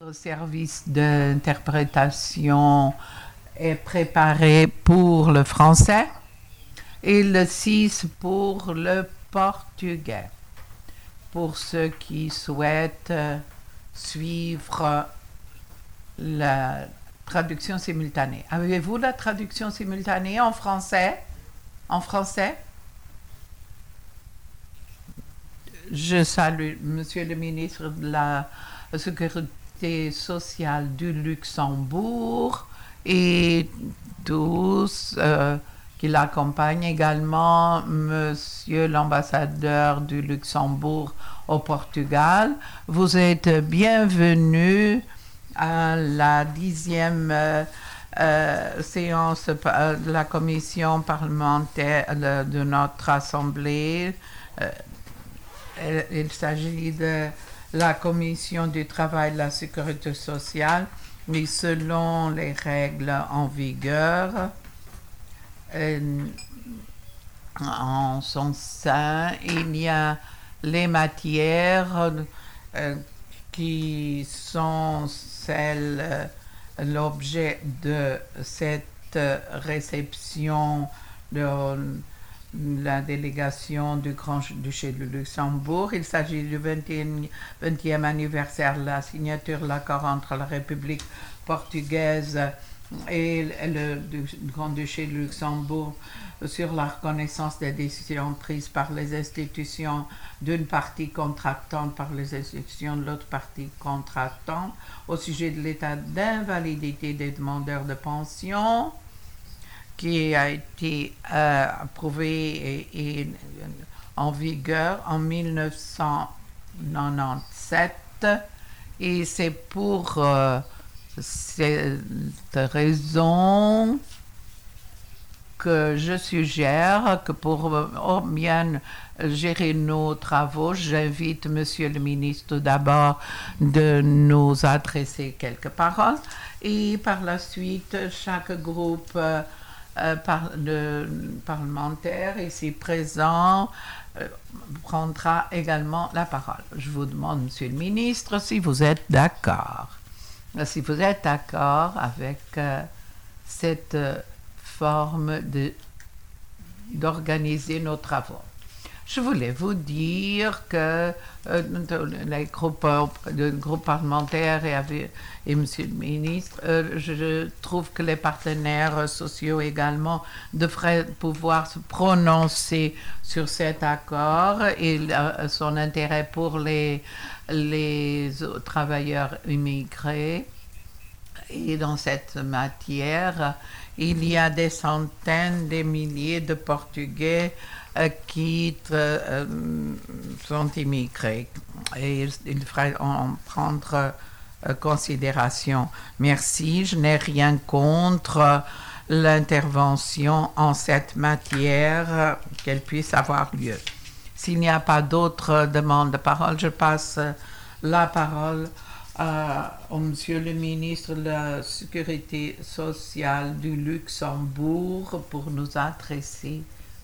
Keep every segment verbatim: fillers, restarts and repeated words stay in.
Votre service d'interprétation est préparé pour le français et le six pour le portugais. Pour ceux qui souhaitent suivre la traduction simultanée. Avez-vous la traduction simultanée en français? En français? Je salue Monsieur le ministre de la Sécurité sociale du Luxembourg et tous euh, qui l'accompagnent, également Monsieur l'ambassadeur du Luxembourg au Portugal. Vous êtes bienvenus à la dixième euh, euh, séance de la commission parlementaire de, de notre Assemblée. Euh, il s'agit de la commission du travail et de la sécurité sociale, mais selon les règles en vigueur, euh, en son sein, il y a les matières euh, qui sont celles, euh, l'objet de cette réception de la délégation du Grand-Duché de Luxembourg. Il s'agit du vingtième anniversaire de la signature de l'accord entre la République portugaise et le, le Grand-Duché de Luxembourg sur la reconnaissance des décisions prises par les institutions d'une partie contractante par les institutions de l'autre partie contractante au sujet de l'état d'invalidité des demandeurs de pension, qui a été euh, approuvé et, et en vigueur en mille neuf cent quatre-vingt-dix-sept, et c'est pour euh, cette raison que je suggère que pour oh, bien gérer nos travaux, j'invite Monsieur le ministre d'abord de nous adresser quelques paroles et par la suite chaque groupe euh, Euh, par le parlementaire ici présent euh, prendra également la parole. Je vous demande, Monsieur le ministre, si vous êtes d'accord. Si vous êtes d'accord avec euh, cette euh, forme de, d'organiser nos travaux. Je voulais vous dire que euh, les groupes, le groupe parlementaire et, avec, et Monsieur le ministre, euh, je trouve que les partenaires sociaux également devraient pouvoir se prononcer sur cet accord et euh, son intérêt pour les, les travailleurs immigrés. Et dans cette matière, il y a des centaines, des milliers de Portugais euh, qui euh, sont immigrés. Et il, il faudrait en prendre euh, considération. Merci, je n'ai rien contre l'intervention en cette matière, euh, qu'elle puisse avoir lieu. S'il n'y a pas d'autres demandes de parole, je passe la parole Euh, au Monsieur le ministre de la Sécurité sociale du Luxembourg pour nous adresser.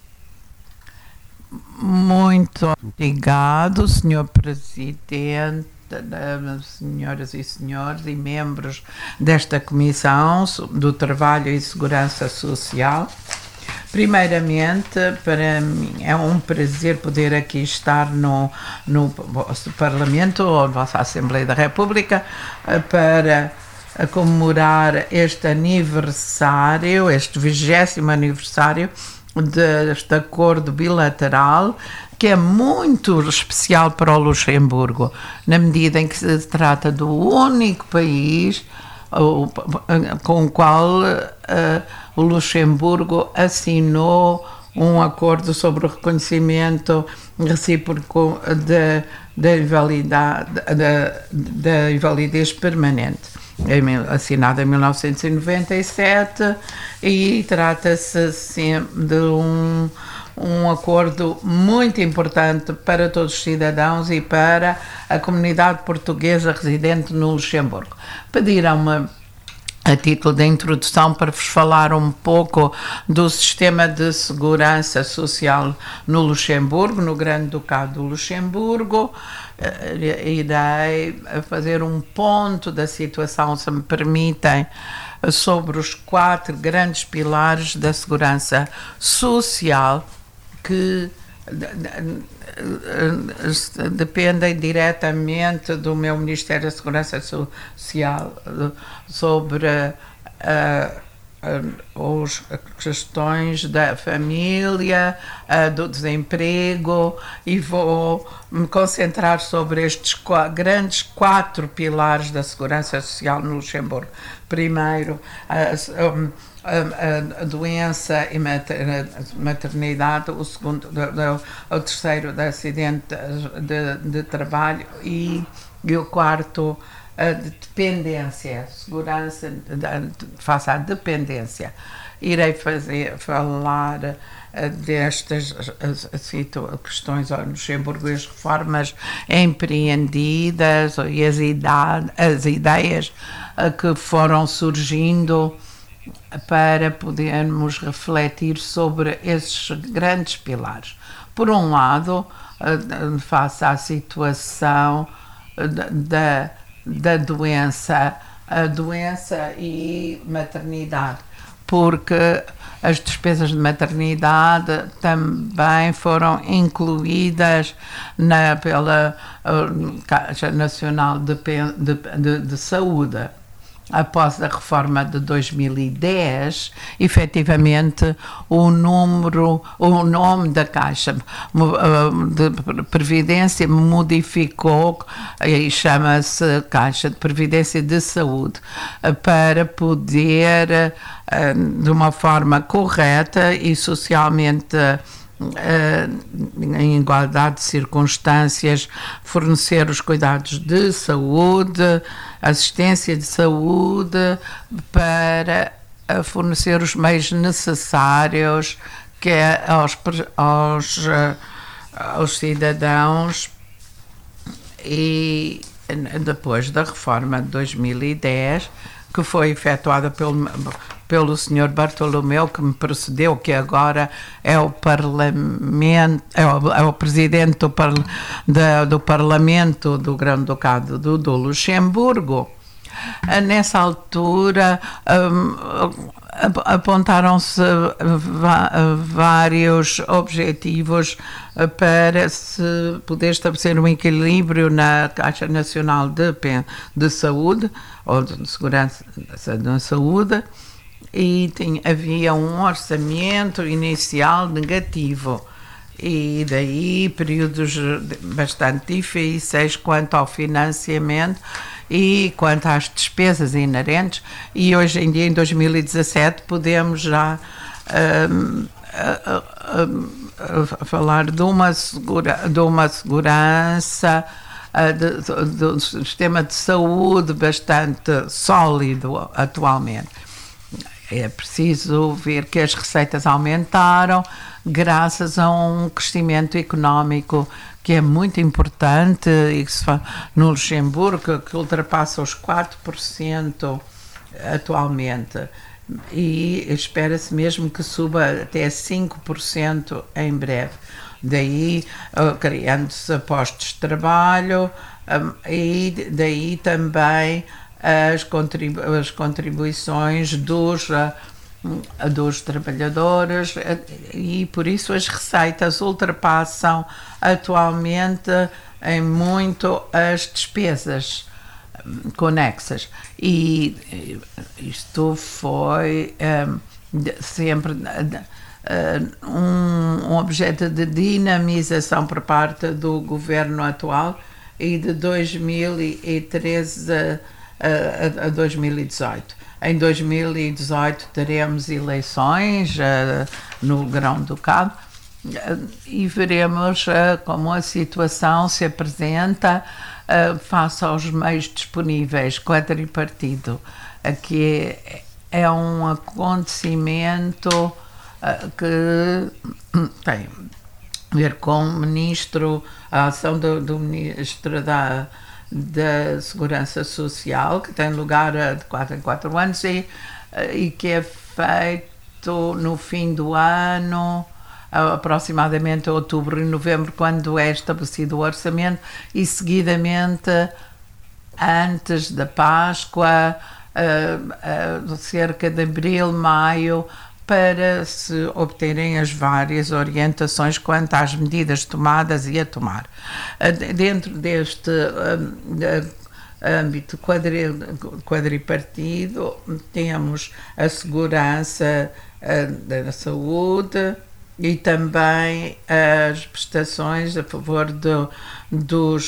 Muito obrigado, senhor Presidente, senhoras e senhores e membros desta Comissão do Trabalho e Segurança Social. Primeiramente, para mim é um prazer poder aqui estar no, no vosso Parlamento, ou vossa Assembleia da República, para comemorar este aniversário, este vigésimo aniversário deste acordo bilateral, que é muito especial para o Luxemburgo, na medida em que se trata do único país com o qual uh, o Luxemburgo assinou um acordo sobre o reconhecimento recíproco da invalidez, invalidez permanente, assinado em mil novecentos e noventa e sete, e trata-se sempre de um um acordo muito importante para todos os cidadãos e para a comunidade portuguesa residente no Luxemburgo. Pediram-me a título de introdução, para vos falar um pouco do sistema de segurança social no Luxemburgo, no Grande Ducado do Luxemburgo. Irei fazer um ponto da situação, se me permitem, sobre os quatro grandes pilares da segurança social que dependem diretamente do meu Ministério da Segurança Social, sobre uh, uh, as questões da família, uh, do desemprego, e vou me concentrar sobre estes qu- grandes quatro pilares da segurança social no Luxemburgo. Primeiro, uh, um, A, a doença e maternidade, o segundo, o terceiro, de acidente de, de trabalho, e, e o quarto, a de dependência, segurança de, face à dependência. Irei fazer, falar destas questões ao Luxemburgo, as reformas empreendidas e as, idade, as ideias que foram surgindo para podermos refletir sobre esses grandes pilares. Por um lado, face à situação da, da doença, a doença e maternidade, porque as despesas de maternidade também foram incluídas na, pela uh, Caixa Nacional de, de, de, de Saúde. Após a reforma de dois mil e dez, efetivamente, o número, o nome da Caixa de Previdência modificou e chama-se Caixa de Previdência de Saúde, para poder, de uma forma correta e socialmente em igualdade de circunstâncias, fornecer os cuidados de saúde, assistência de saúde, para fornecer os meios necessários que é aos, aos, aos cidadãos. E depois da reforma de dois mil e dez, que foi efetuada pelo, pelo senhor Bartolomeu, que me precedeu, que agora é o Parlamento, é o, é o presidente do, par, da, do Parlamento do Grande Ducado do, do Luxemburgo. Nessa altura, um, apontaram-se vários objetivos para se poder estabelecer um equilíbrio na Caixa Nacional de, de Saúde, ou de Segurança da Saúde, e tinha, havia um orçamento inicial negativo, e daí períodos bastante difíceis quanto ao financiamento e quanto às despesas inerentes, e hoje em dia, em dois mil e dezassete, podemos já um, um, um, falar de uma, segura, de uma segurança, uh, de, de, de um sistema de saúde bastante sólido atualmente. É preciso ver que as receitas aumentaram graças a um crescimento económico que é muito importante e que se faz no Luxemburgo, que ultrapassa os quatro por cento atualmente, e espera-se mesmo que suba até cinco por cento em breve. Daí uh, criando-se postos de trabalho, um, e daí também as, contribu as contribuições dos, uh, dos trabalhadores, e por isso as receitas ultrapassam atualmente em muito as despesas conexas, e isto foi um, sempre um, um objeto de dinamização por parte do governo atual, e de dois mil e treze a, a, a dois mil e dezoito. Em dois mil e dezoito teremos eleições uh, no Grão-Ducado, uh, e veremos uh, como a situação se apresenta uh, face aos meios disponíveis quadripartido. Aqui é, é um acontecimento uh, que tem a ver com o ministro, a ação do, do ministro da da Segurança Social, que tem lugar de quatro em quatro anos e, e que é feito no fim do ano, aproximadamente outubro e novembro, quando é estabelecido o orçamento, e seguidamente antes da Páscoa, uh, uh, cerca de abril, maio, para se obterem as várias orientações quanto às medidas tomadas e a tomar. Uh, dentro deste uh, âmbito quadri, quadripartido, temos a segurança uh, da saúde, e também as prestações a favor do, dos,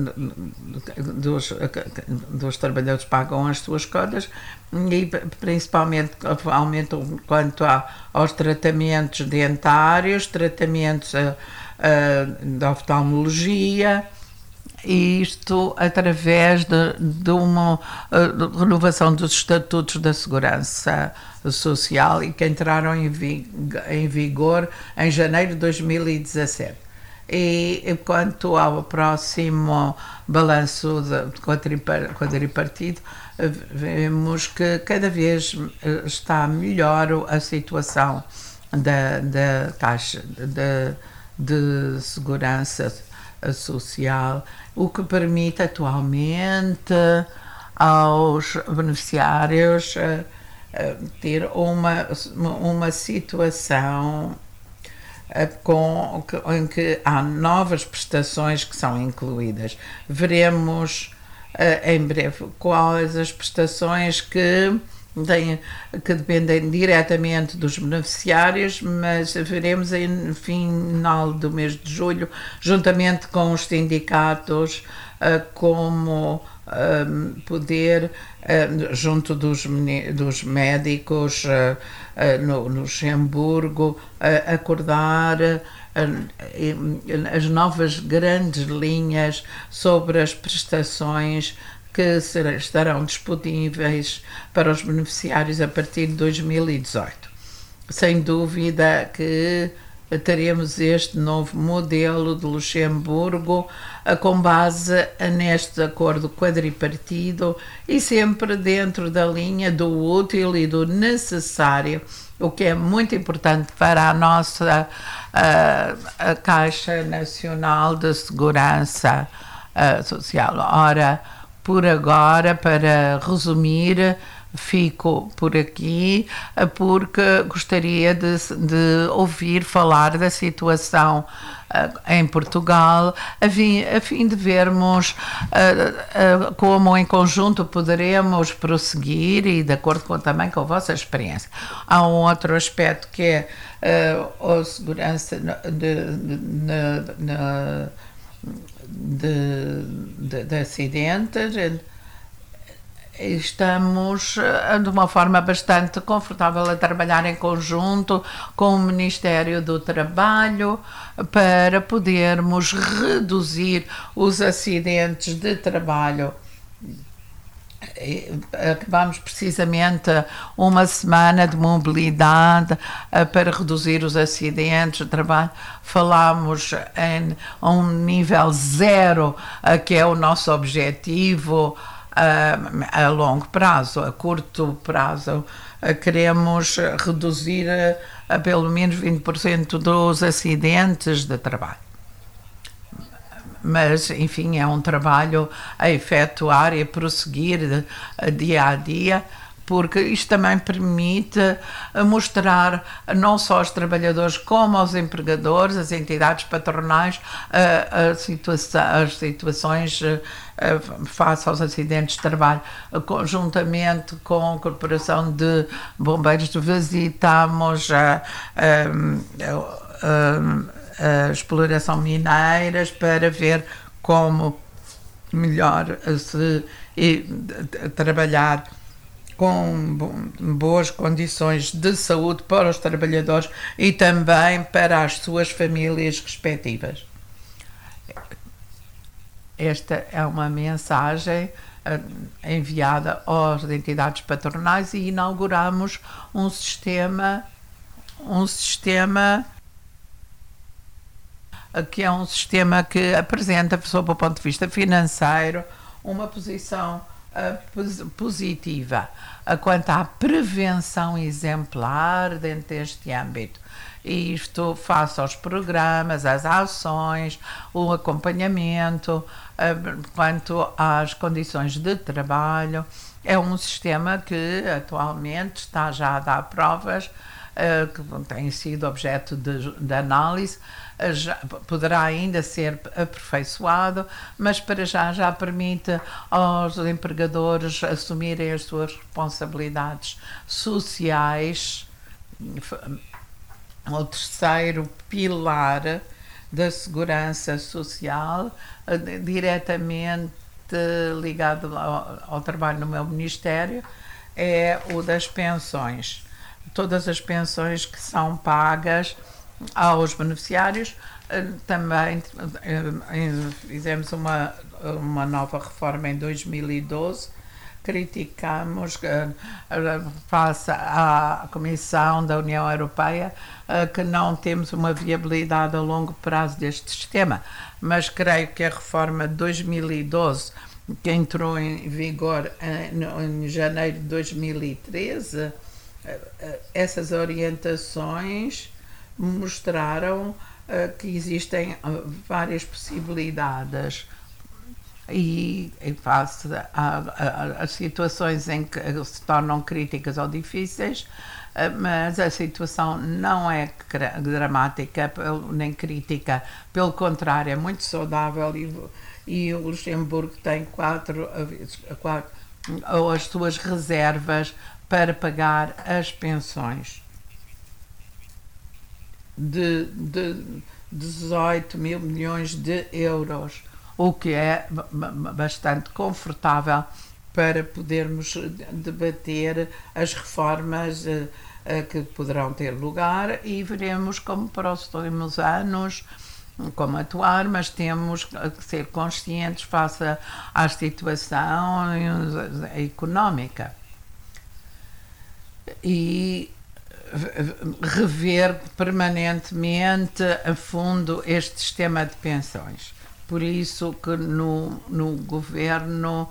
dos, dos trabalhadores que pagam as suas cotas e principalmente aumentam quanto a, aos tratamentos dentários, tratamentos uh, uh, de oftalmologia, e isto através de, de uma uh, renovação dos estatutos da segurança social e que entraram em, vi, em vigor em janeiro de dois mil e dezassete. E quanto ao próximo balanço de quadripartido, vemos que cada vez está melhor a situação da, da Caixa de, de Segurança Social, o que permite atualmente aos beneficiários uh, uh, ter uma, uma situação uh, com, em que há novas prestações que são incluídas. Veremos uh, em breve quais as prestações que Tem, que dependem diretamente dos beneficiários, mas veremos no final do mês de julho, juntamente com os sindicatos, como poder, junto dos, dos médicos no, no Luxemburgo, acordar as novas grandes linhas sobre as prestações que estarão disponíveis para os beneficiários a partir de dois mil e dezoito. Sem dúvida que teremos este novo modelo de Luxemburgo com base neste acordo quadripartido e sempre dentro da linha do útil e do necessário, o que é muito importante para a nossa a, a Caixa Nacional de Segurança a, Social. Ora, por agora, para resumir, fico por aqui porque gostaria de, de ouvir falar da situação uh, em Portugal, a fim, a fim de vermos uh, uh, como em conjunto poderemos prosseguir e de acordo com, também com a vossa experiência. Há um outro aspecto que é uh, a segurança de, de, de, de De, de, de acidentes. Estamos de uma forma bastante confortável a trabalhar em conjunto com o Ministério do Trabalho para podermos reduzir os acidentes de trabalho. Acabamos precisamente uma semana de mobilidade uh, para reduzir os acidentes de trabalho. Falámos em um nível zero, uh, que é o nosso objetivo uh, a longo prazo. A curto prazo uh, queremos reduzir uh, a pelo menos vinte por cento dos acidentes de trabalho. Mas, enfim, é um trabalho a efetuar e a prosseguir dia a dia, porque isto também permite mostrar não só aos trabalhadores como aos empregadores, as entidades patronais, a, a situação, as situações face aos acidentes de trabalho. Conjuntamente com a Corporação de Bombeiros, visitamos a, a, a, a a exploração mineiras para ver como melhor se e, trabalhar com boas condições de saúde para os trabalhadores e também para as suas famílias respectivas. Esta é uma mensagem uh, enviada às entidades patronais e inauguramos um sistema um sistema que é um sistema que apresenta, sob o ponto de vista financeiro, uma posição uh, pos positiva uh, quanto à prevenção exemplar dentro deste âmbito. E isto face aos programas, às ações, o acompanhamento, uh, quanto às condições de trabalho. É um sistema que atualmente está já a dar provas, uh, que tem sido objeto de, de análise, uh, já, poderá ainda ser aperfeiçoado, mas para já já permite aos empregadores assumirem as suas responsabilidades sociais. O terceiro pilar da segurança social, uh, diretamente ligado ao, ao trabalho no meu ministério, é o das pensões. Todas as pensões que são pagas aos beneficiários. Também fizemos uma, uma nova reforma em dois mil e doze. Criticamos, face à Comissão da União Europeia, que não temos uma viabilidade a longo prazo deste sistema, mas creio que a reforma de dois mil e doze, que entrou em vigor em janeiro de dois mil e treze, essas orientações mostraram que existem várias possibilidades. E face a, a, a situações em que se tornam críticas ou difíceis, mas a situação não é dramática nem crítica, pelo contrário, é muito saudável, e, e o Luxemburgo tem quatro, quatro ou as suas reservas para pagar as pensões de, de dezoito mil milhões de euros, o que é bastante confortável para podermos debater as reformas uh, uh, que poderão ter lugar, e veremos como para os próximos anos como atuar, mas temos que ser conscientes face à situação económica e rever permanentemente a fundo este sistema de pensões. Por isso que no, no governo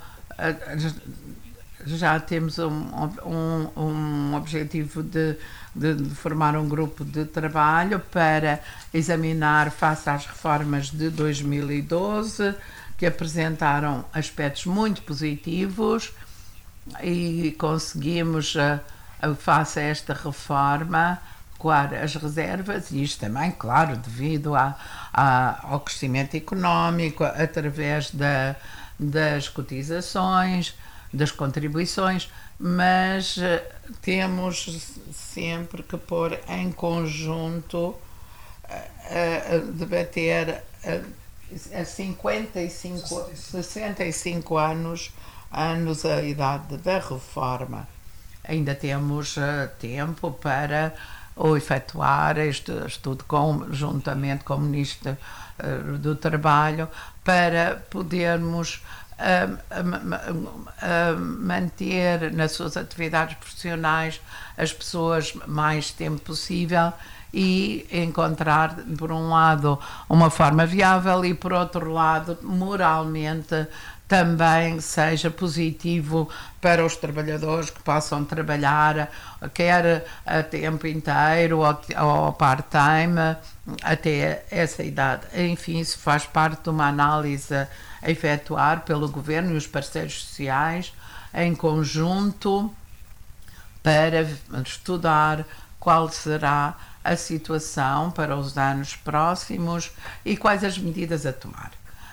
já temos um, um, um objetivo de, de, de formar um grupo de trabalho para examinar face às reformas de dois mil e doze, que apresentaram aspectos muito positivos, e conseguimos, face a esta reforma, as reservas, e isto também, claro, devido a, a, ao crescimento económico, através da, das cotizações, das contribuições, mas temos sempre que pôr em conjunto, a, a debater a, a cinquenta e cinco, sessenta e cinco anos, anos a idade da reforma. Ainda temos uh, tempo para ou efetuar este estudo conjuntamente com o Ministro uh, do Trabalho, para podermos uh, uh, uh, manter nas suas atividades profissionais as pessoas mais tempo possível e encontrar, por um lado, uma forma viável e, por outro lado, moralmente também seja positivo para os trabalhadores que possam trabalhar, quer a tempo inteiro ou part-time, até essa idade. Enfim, isso faz parte de uma análise a efetuar pelo Governo e os parceiros sociais em conjunto, para estudar qual será a situação para os anos próximos e quais as medidas a tomar.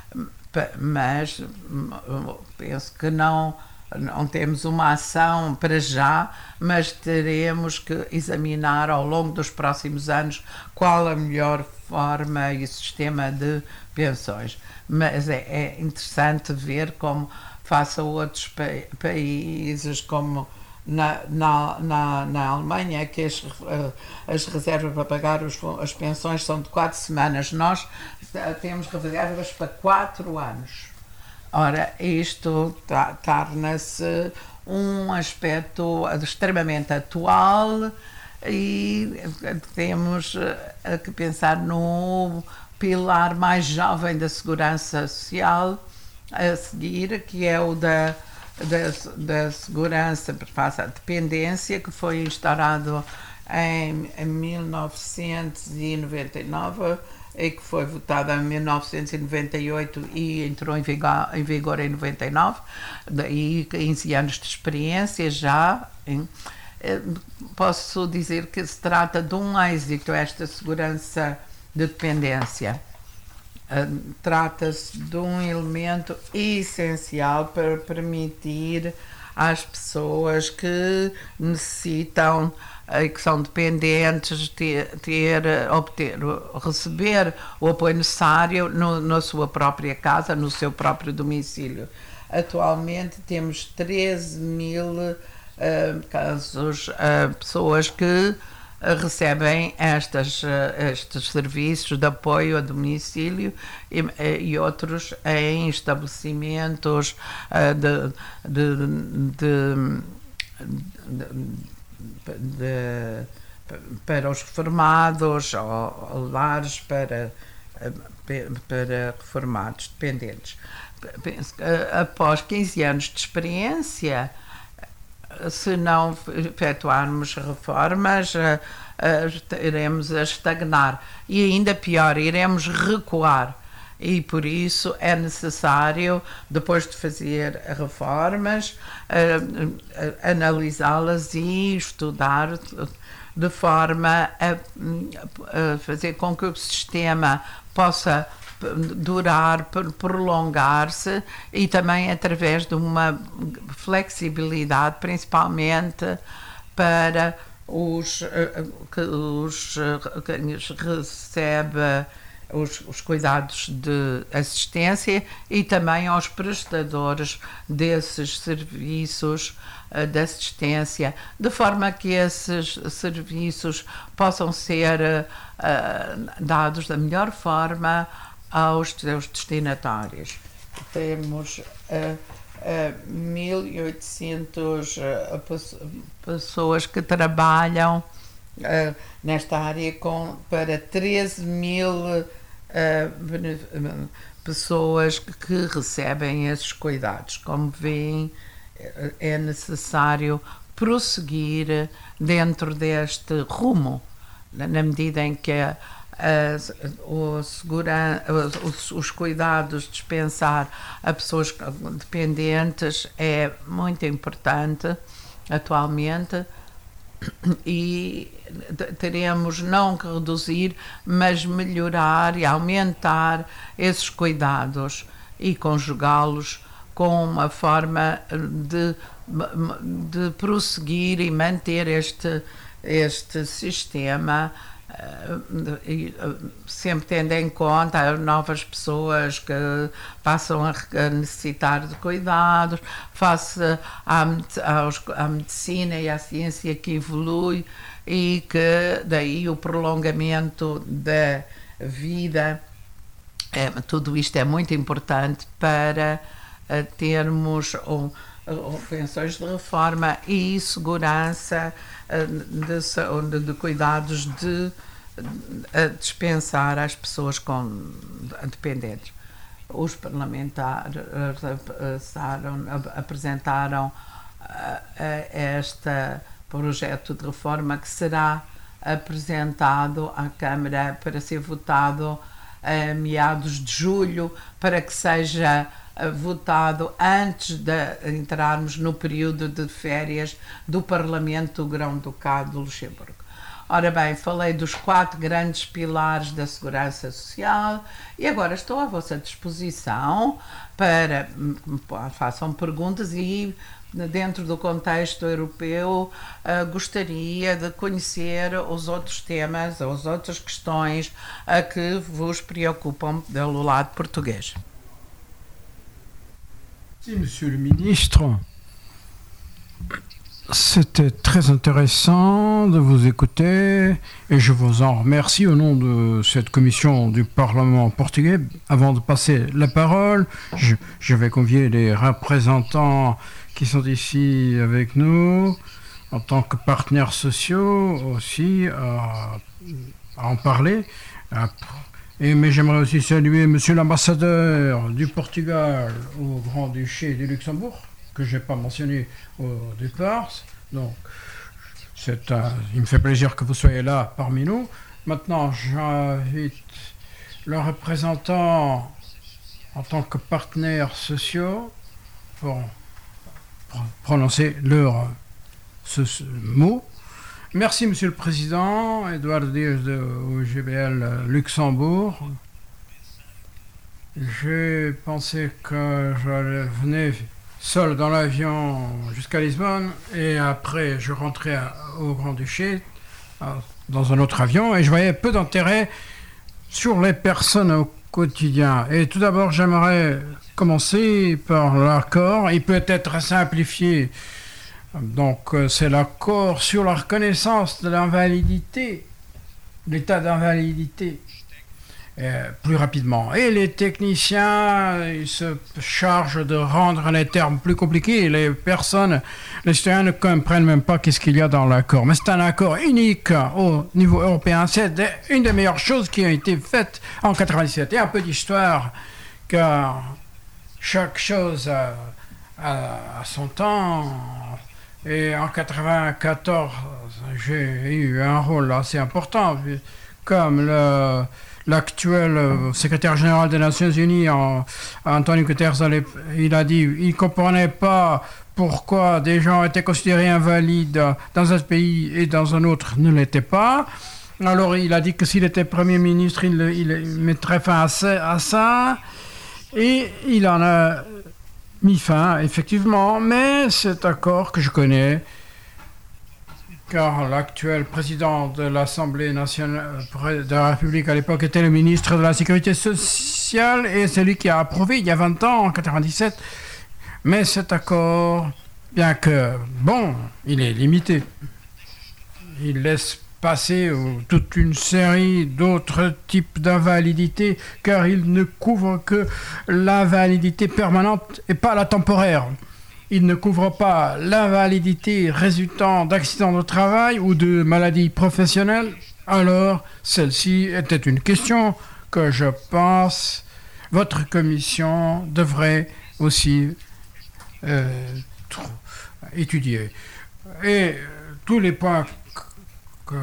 Mas penso que não, não temos uma ação para já, mas teremos que examinar ao longo dos próximos anos qual a melhor forma e sistema de pensões. Mas é, é interessante ver como, face a outros pa países, como na, na, na, na Alemanha, que as, as reservas para pagar os, as pensões são de quatro semanas. Nós temos reservas para quatro anos. Ora, isto torna-se um aspecto extremamente atual, e temos que pensar no pilar mais jovem da segurança social, a seguir, que é o da, da, da segurança face à dependência, que foi instaurado em, em mil novecentos e noventa e nove e que foi votado em mil novecentos e noventa e oito e entrou em vigor em, vigor em noventa e nove, daí quinze anos de experiência já. Hein? Posso dizer que se trata de um êxito esta segurança de dependência. Uh, trata-se de um elemento essencial para permitir às pessoas que necessitam e uh, que são dependentes ter, ter obter, receber o apoio necessário no, na sua própria casa, no seu próprio domicílio. Atualmente temos treze mil uh, casos, uh, pessoas que recebem estas, estes serviços de apoio a domicílio e, e outros em estabelecimentos de, de, de, de, de, para os reformados ou lares para, para reformados dependentes. Penso que após quinze anos de experiência, se não efetuarmos reformas, uh, uh, iremos a estagnar e ainda pior, iremos recuar, e por isso é necessário, depois de fazer reformas, uh, uh, analisá-las e estudar de forma a, a fazer com que o sistema possa durar, prolongar-se, e também através de uma flexibilidade, principalmente para os que os que recebe os, os cuidados de assistência e também aos prestadores desses serviços de assistência, de forma que esses serviços possam ser uh, dados da melhor forma aos seus destinatários. Temos uh, uh, mil e oitocentas uh, pessoas que trabalham uh, nesta área com, para treze mil uh, pessoas que, que recebem esses cuidados. Como veem, é necessário prosseguir dentro deste rumo, na medida em que As, o segura, os, os cuidados, dispensar a pessoas dependentes é muito importante atualmente, e teremos não que reduzir, mas melhorar e aumentar esses cuidados e conjugá-los com uma forma de, de prosseguir e manter este, este sistema. Uh, sempre tendo em conta novas pessoas que passam a necessitar de cuidados, face à, aos, à medicina e à ciência que evolui, e que daí o prolongamento da vida, é, tudo isto é muito importante para uh, termos um, pensões de reforma e segurança de, de, de cuidados de, de dispensar às pessoas com dependentes. Os parlamentares apresentaram este projeto de reforma, que será apresentado à Câmara para ser votado a meados de julho, para que seja votado antes de entrarmos no período de férias do Parlamento do Grão-Ducado de Luxemburgo. Ora bem, falei dos quatro grandes pilares da segurança social e agora estou à vossa disposição para façam perguntas, e dentro do contexto europeu uh, gostaria de conhecer os outros temas, as outras questões uh, que vos preocupam pelo lado português. Merci, Monsieur le Ministre. C'était très intéressant de vous écouter et je vous en remercie au nom de cette commission du Parlement portugais. Avant de passer la parole, je, je vais convier les représentants qui sont ici avec nous en tant que partenaires sociaux aussi à, à en parler. Et, mais j'aimerais aussi saluer Monsieur l'ambassadeur du Portugal au Grand-Duché du Luxembourg, que je n'ai pas mentionné au départ. Donc, c'est un, il me fait plaisir que vous soyez là parmi nous. Maintenant, j'invite le représentant en tant que partenaires sociaux pour prononcer leur ce, ce mot. Merci, Monsieur le Président, Edouard Diaz de O G B L Luxembourg. J'ai pensé que je venais seul dans l'avion jusqu'à Lisbonne et après je rentrais à, au Grand-Duché dans un autre avion et je voyais peu d'intérêt sur les personnes au quotidien. Et tout d'abord, j'aimerais commencer par l'accord. Il peut être simplifié. Donc, c'est l'accord sur la reconnaissance de l'invalidité, l'état d'invalidité, euh, plus rapidement. Et les techniciens, ils se chargent de rendre les termes plus compliqués. Les personnes, les citoyens ne comprennent même pas qu'est-ce qu'il y a dans l'accord. Mais c'est un accord unique au niveau européen. C'est une des meilleures choses qui a été faite en quatre-vingt-dix-sept. Et un peu d'histoire, car chaque chose a, a, a son temps. Et en quatre-vingt-quatorze, j'ai eu un rôle assez important, comme le, l'actuel secrétaire général des Nations Unies, en, Antonio Guterres, il a dit qu'il ne comprenait pas pourquoi des gens étaient considérés invalides dans un pays et dans un autre ne l'étaient pas. Alors il a dit que s'il était Premier ministre, il, il mettrait fin à ça. Et il en a mis fin, effectivement, mais cet accord que je connais, car l'actuel président de l'Assemblée nationale de la République à l'époque était le ministre de la Sécurité sociale et c'est lui qui a approuvé il y a vingt ans, en quatre-vingt-dix-sept. Mais cet accord, bien que, bon, il est limité. Il laisse passer toute une série d'autres types d'invalidité, car il ne couvre que l'invalidité permanente et pas la temporaire. Il ne couvre pas l'invalidité résultant d'accidents de travail ou de maladies professionnelles. Alors, celle-ci était une question que je pense votre commission devrait aussi euh, étudier. Et tous les points que,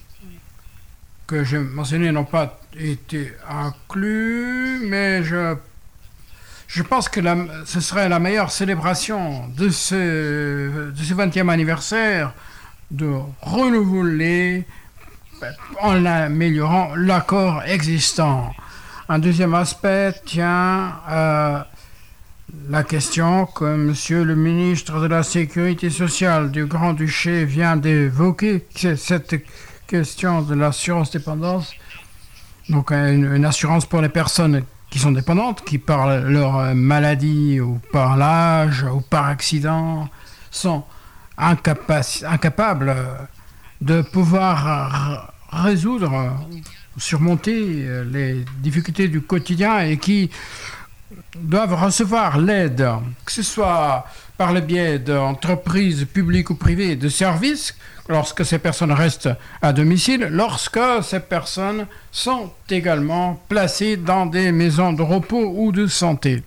que j'ai mentionnés n'ont pas été inclus, mais je, je pense que la, ce serait la meilleure célébration de ce, de ce vingtième anniversaire de renouveler en améliorant l'accord existant. Un deuxième aspect tient à la question que Monsieur le ministre de la Sécurité sociale du Grand-Duché vient d'évoquer, c'est cette question de l'assurance dépendance, donc une, une assurance pour les personnes qui sont dépendantes, qui par leur maladie ou par l'âge ou par accident sont incapac- incapables de pouvoir résoudre, surmonter les difficultés du quotidien et qui doivent recevoir l'aide, que ce soit par le biais d'entreprises publiques ou privées de services, lorsque ces personnes restent à domicile, lorsque ces personnes sont également placées dans des maisons de repos ou de santé.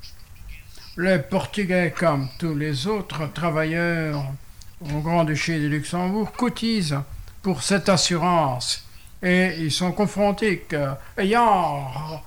Les Portugais, comme tous les autres travailleurs au Grand-Duché du Luxembourg, cotisent pour cette assurance et ils sont confrontés qu'ayant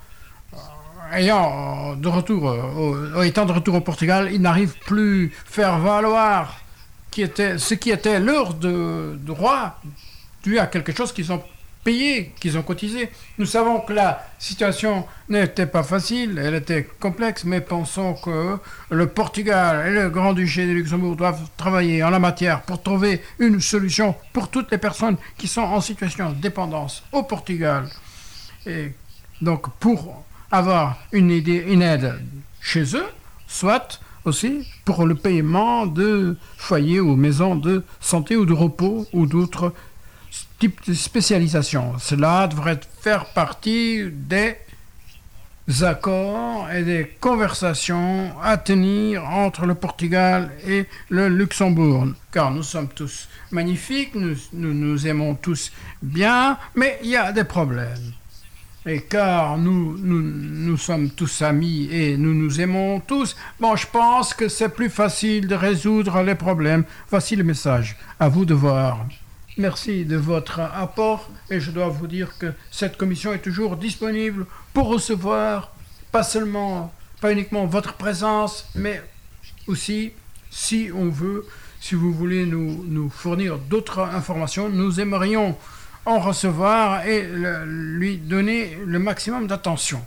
ayant de retour, au, étant de retour au Portugal, ils n'arrivent plus à faire valoir qui était, ce qui était leur de, droit dû à quelque chose qu'ils ont payé, qu'ils ont cotisé. Nous savons que la situation n'était pas facile, elle était complexe, mais pensons que le Portugal et le Grand-Duché de Luxembourg doivent travailler en la matière pour trouver une solution pour toutes les personnes qui sont en situation de dépendance au Portugal. Et donc, pour avoir une, idée, une aide chez eux, soit aussi pour le paiement de foyers ou maisons de santé ou de repos ou d'autres types de spécialisation. Cela devrait faire partie des accords et des conversations à tenir entre le Portugal et le Luxembourg. Car nous sommes tous magnifiques, nous nous, nous aimons tous bien, mais il y a des problèmes. et car nous, nous, nous sommes tous amis et nous nous aimons tous, bon, je pense que c'est plus facile de résoudre les problèmes. Voici le message. À vous de voir. Merci de votre apport et je dois vous dire que cette commission est toujours disponible pour recevoir, pas seulement, pas uniquement votre présence, mais aussi, si on veut, si vous voulez nous, nous fournir d'autres informations, nous aimerions en recevoir et le, lui donner le maximum d'attention.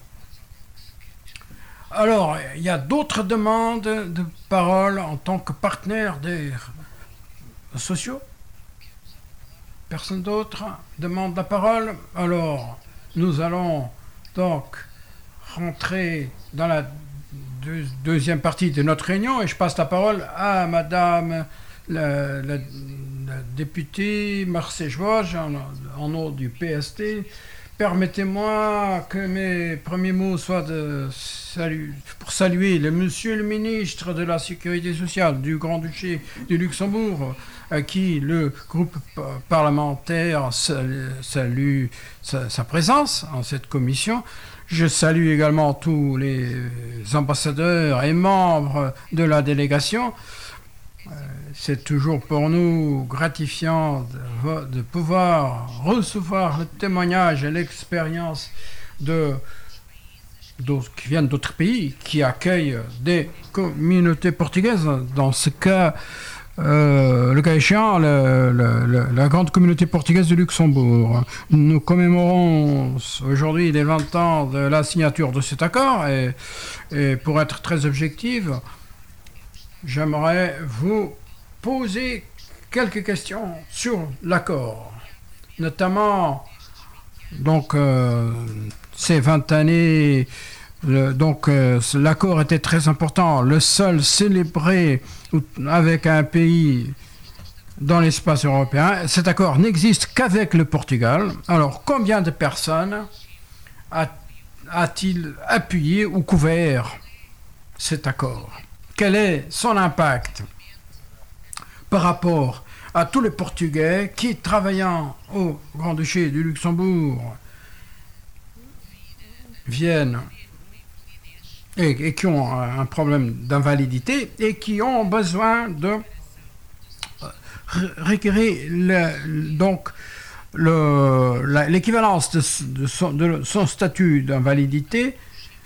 Alors, il y a d'autres demandes de parole en tant que partenaire des sociaux. Personne d'autre demande la parole. Alors, nous allons donc rentrer dans la deux, deuxième partie de notre réunion et je passe la parole à Madame la, la, la députée Marseille Vosges en, en nom du P S T. Permettez-moi que mes premiers mots soient de salut, pour saluer le Monsieur le ministre de la Sécurité sociale du Grand-Duché du Luxembourg, à qui le groupe parlementaire salue, salue sa, sa présence en cette commission. Je salue également tous les ambassadeurs et membres de la délégation. C'est toujours pour nous gratifiant de, de pouvoir recevoir le témoignage et l'expérience de, de qui viennent d'autres pays, qui accueillent des communautés portugaises. Dans ce cas, euh, le cas échéant, le, le, le, la grande communauté portugaise du Luxembourg. Nous commémorons aujourd'hui les vingt ans de la signature de cet accord et, et pour être très objectif, j'aimerais vous poser quelques questions sur l'accord, notamment donc euh, ces vingt années. Le, donc euh, l'accord était très important, le seul célébré avec un pays dans l'espace européen. Cet accord n'existe qu'avec le Portugal. Alors combien de personnes a, a-t-il appuyé ou couvert cet accord? Quel est son impact par rapport à tous les Portugais qui, travaillant au Grand-Duché du Luxembourg, viennent et, et qui ont un problème d'invalidité et qui ont besoin de requérir le, donc le, la, l'équivalence de, de, son, de son statut d'invalidité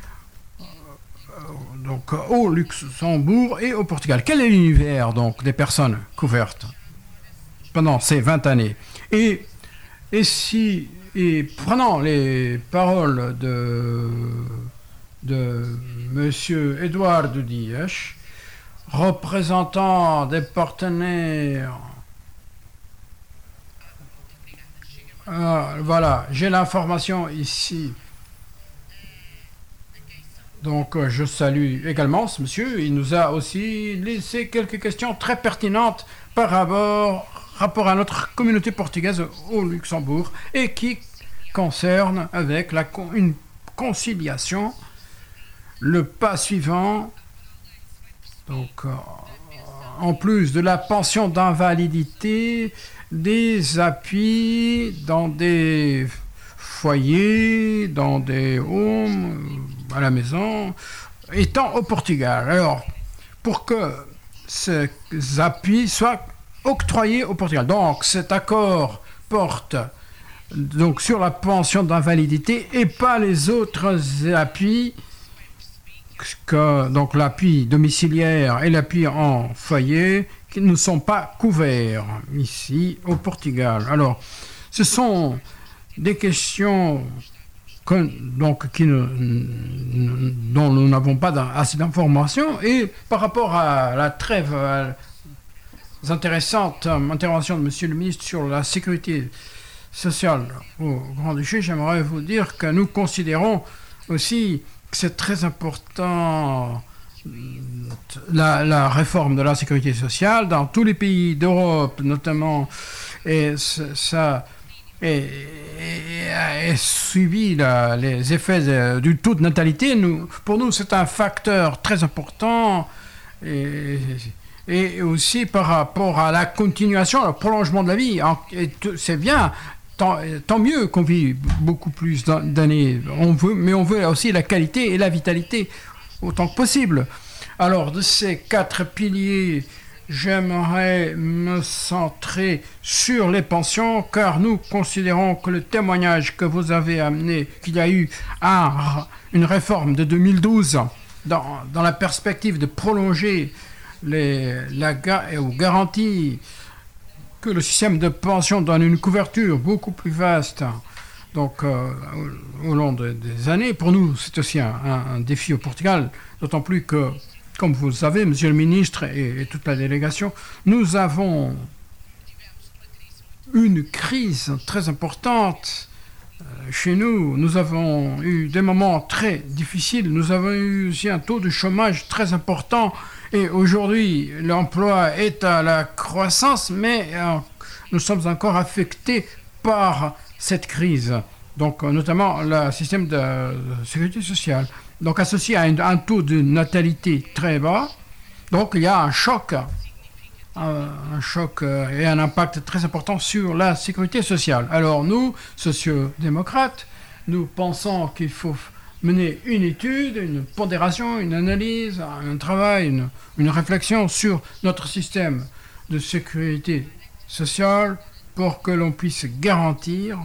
donc au Luxembourg et au Portugal. Quel est l'univers donc des personnes couvertes pendant ces vingt années? Et, et si, et prenant les paroles de, de Monsieur Eduardo Dias, représentant des partenaires, ah, voilà, j'ai l'information ici. Donc, euh, je salue également ce monsieur. Il nous a aussi laissé quelques questions très pertinentes par rapport, rapport à notre communauté portugaise au Luxembourg et qui concernent avec la, une conciliation. Le pas suivant, donc, euh, en plus de la pension d'invalidité, des appuis dans des foyers, dans des homes, à la maison, étant au Portugal. Alors, pour que ces appuis soient octroyés au Portugal. Donc, cet accord porte donc sur la pension d'invalidité et pas les autres appuis, que, donc l'appui domiciliaire et l'appui en foyer, qui ne sont pas couverts ici au Portugal. Alors, ce sont des questions que, donc, qui ne, dont nous n'avons pas assez d'informations. Et par rapport à la très euh, intéressante intervention de Monsieur le ministre sur la sécurité sociale au Grand-Duché, j'aimerais vous dire que nous considérons aussi que c'est très important la, la réforme de la sécurité sociale dans tous les pays d'Europe, notamment, et ça et, et, et suivi la, les effets de, du taux de natalité. Nous, pour nous, c'est un facteur très important et, et aussi par rapport à la continuation, le prolongement de la vie. C'est bien tant, tant mieux qu'on vit beaucoup plus d'années. On veut, mais on veut aussi la qualité et la vitalité autant que possible. Alors, de ces quatre piliers, j'aimerais me centrer sur les pensions, car nous considérons que le témoignage que vous avez amené, qu'il y a eu un, une réforme de deux mille douze dans, dans la perspective de prolonger les, la ou garantie que le système de pension donne une couverture beaucoup plus vaste. Donc, euh, au, au long de, des années, pour nous, c'est aussi un, un, un défi au Portugal, d'autant plus que, comme vous le savez, Monsieur le ministre et, et toute la délégation, nous avons une crise très importante euh, chez nous. Nous avons eu des moments très difficiles. Nous avons eu aussi un taux de chômage très important. Et aujourd'hui, l'emploi est à la croissance, mais euh, nous sommes encore affectés par cette crise. Donc, euh, notamment le système de euh, sécurité sociale. Donc, associé à un, un taux de natalité très bas. Donc, il y a un choc, un, un choc euh, et un impact très important sur la sécurité sociale. Alors, nous, sociodémocrates, nous pensons qu'il faut mener une étude, une pondération, une analyse, un travail, une, une réflexion sur notre système de sécurité sociale pour que l'on puisse garantir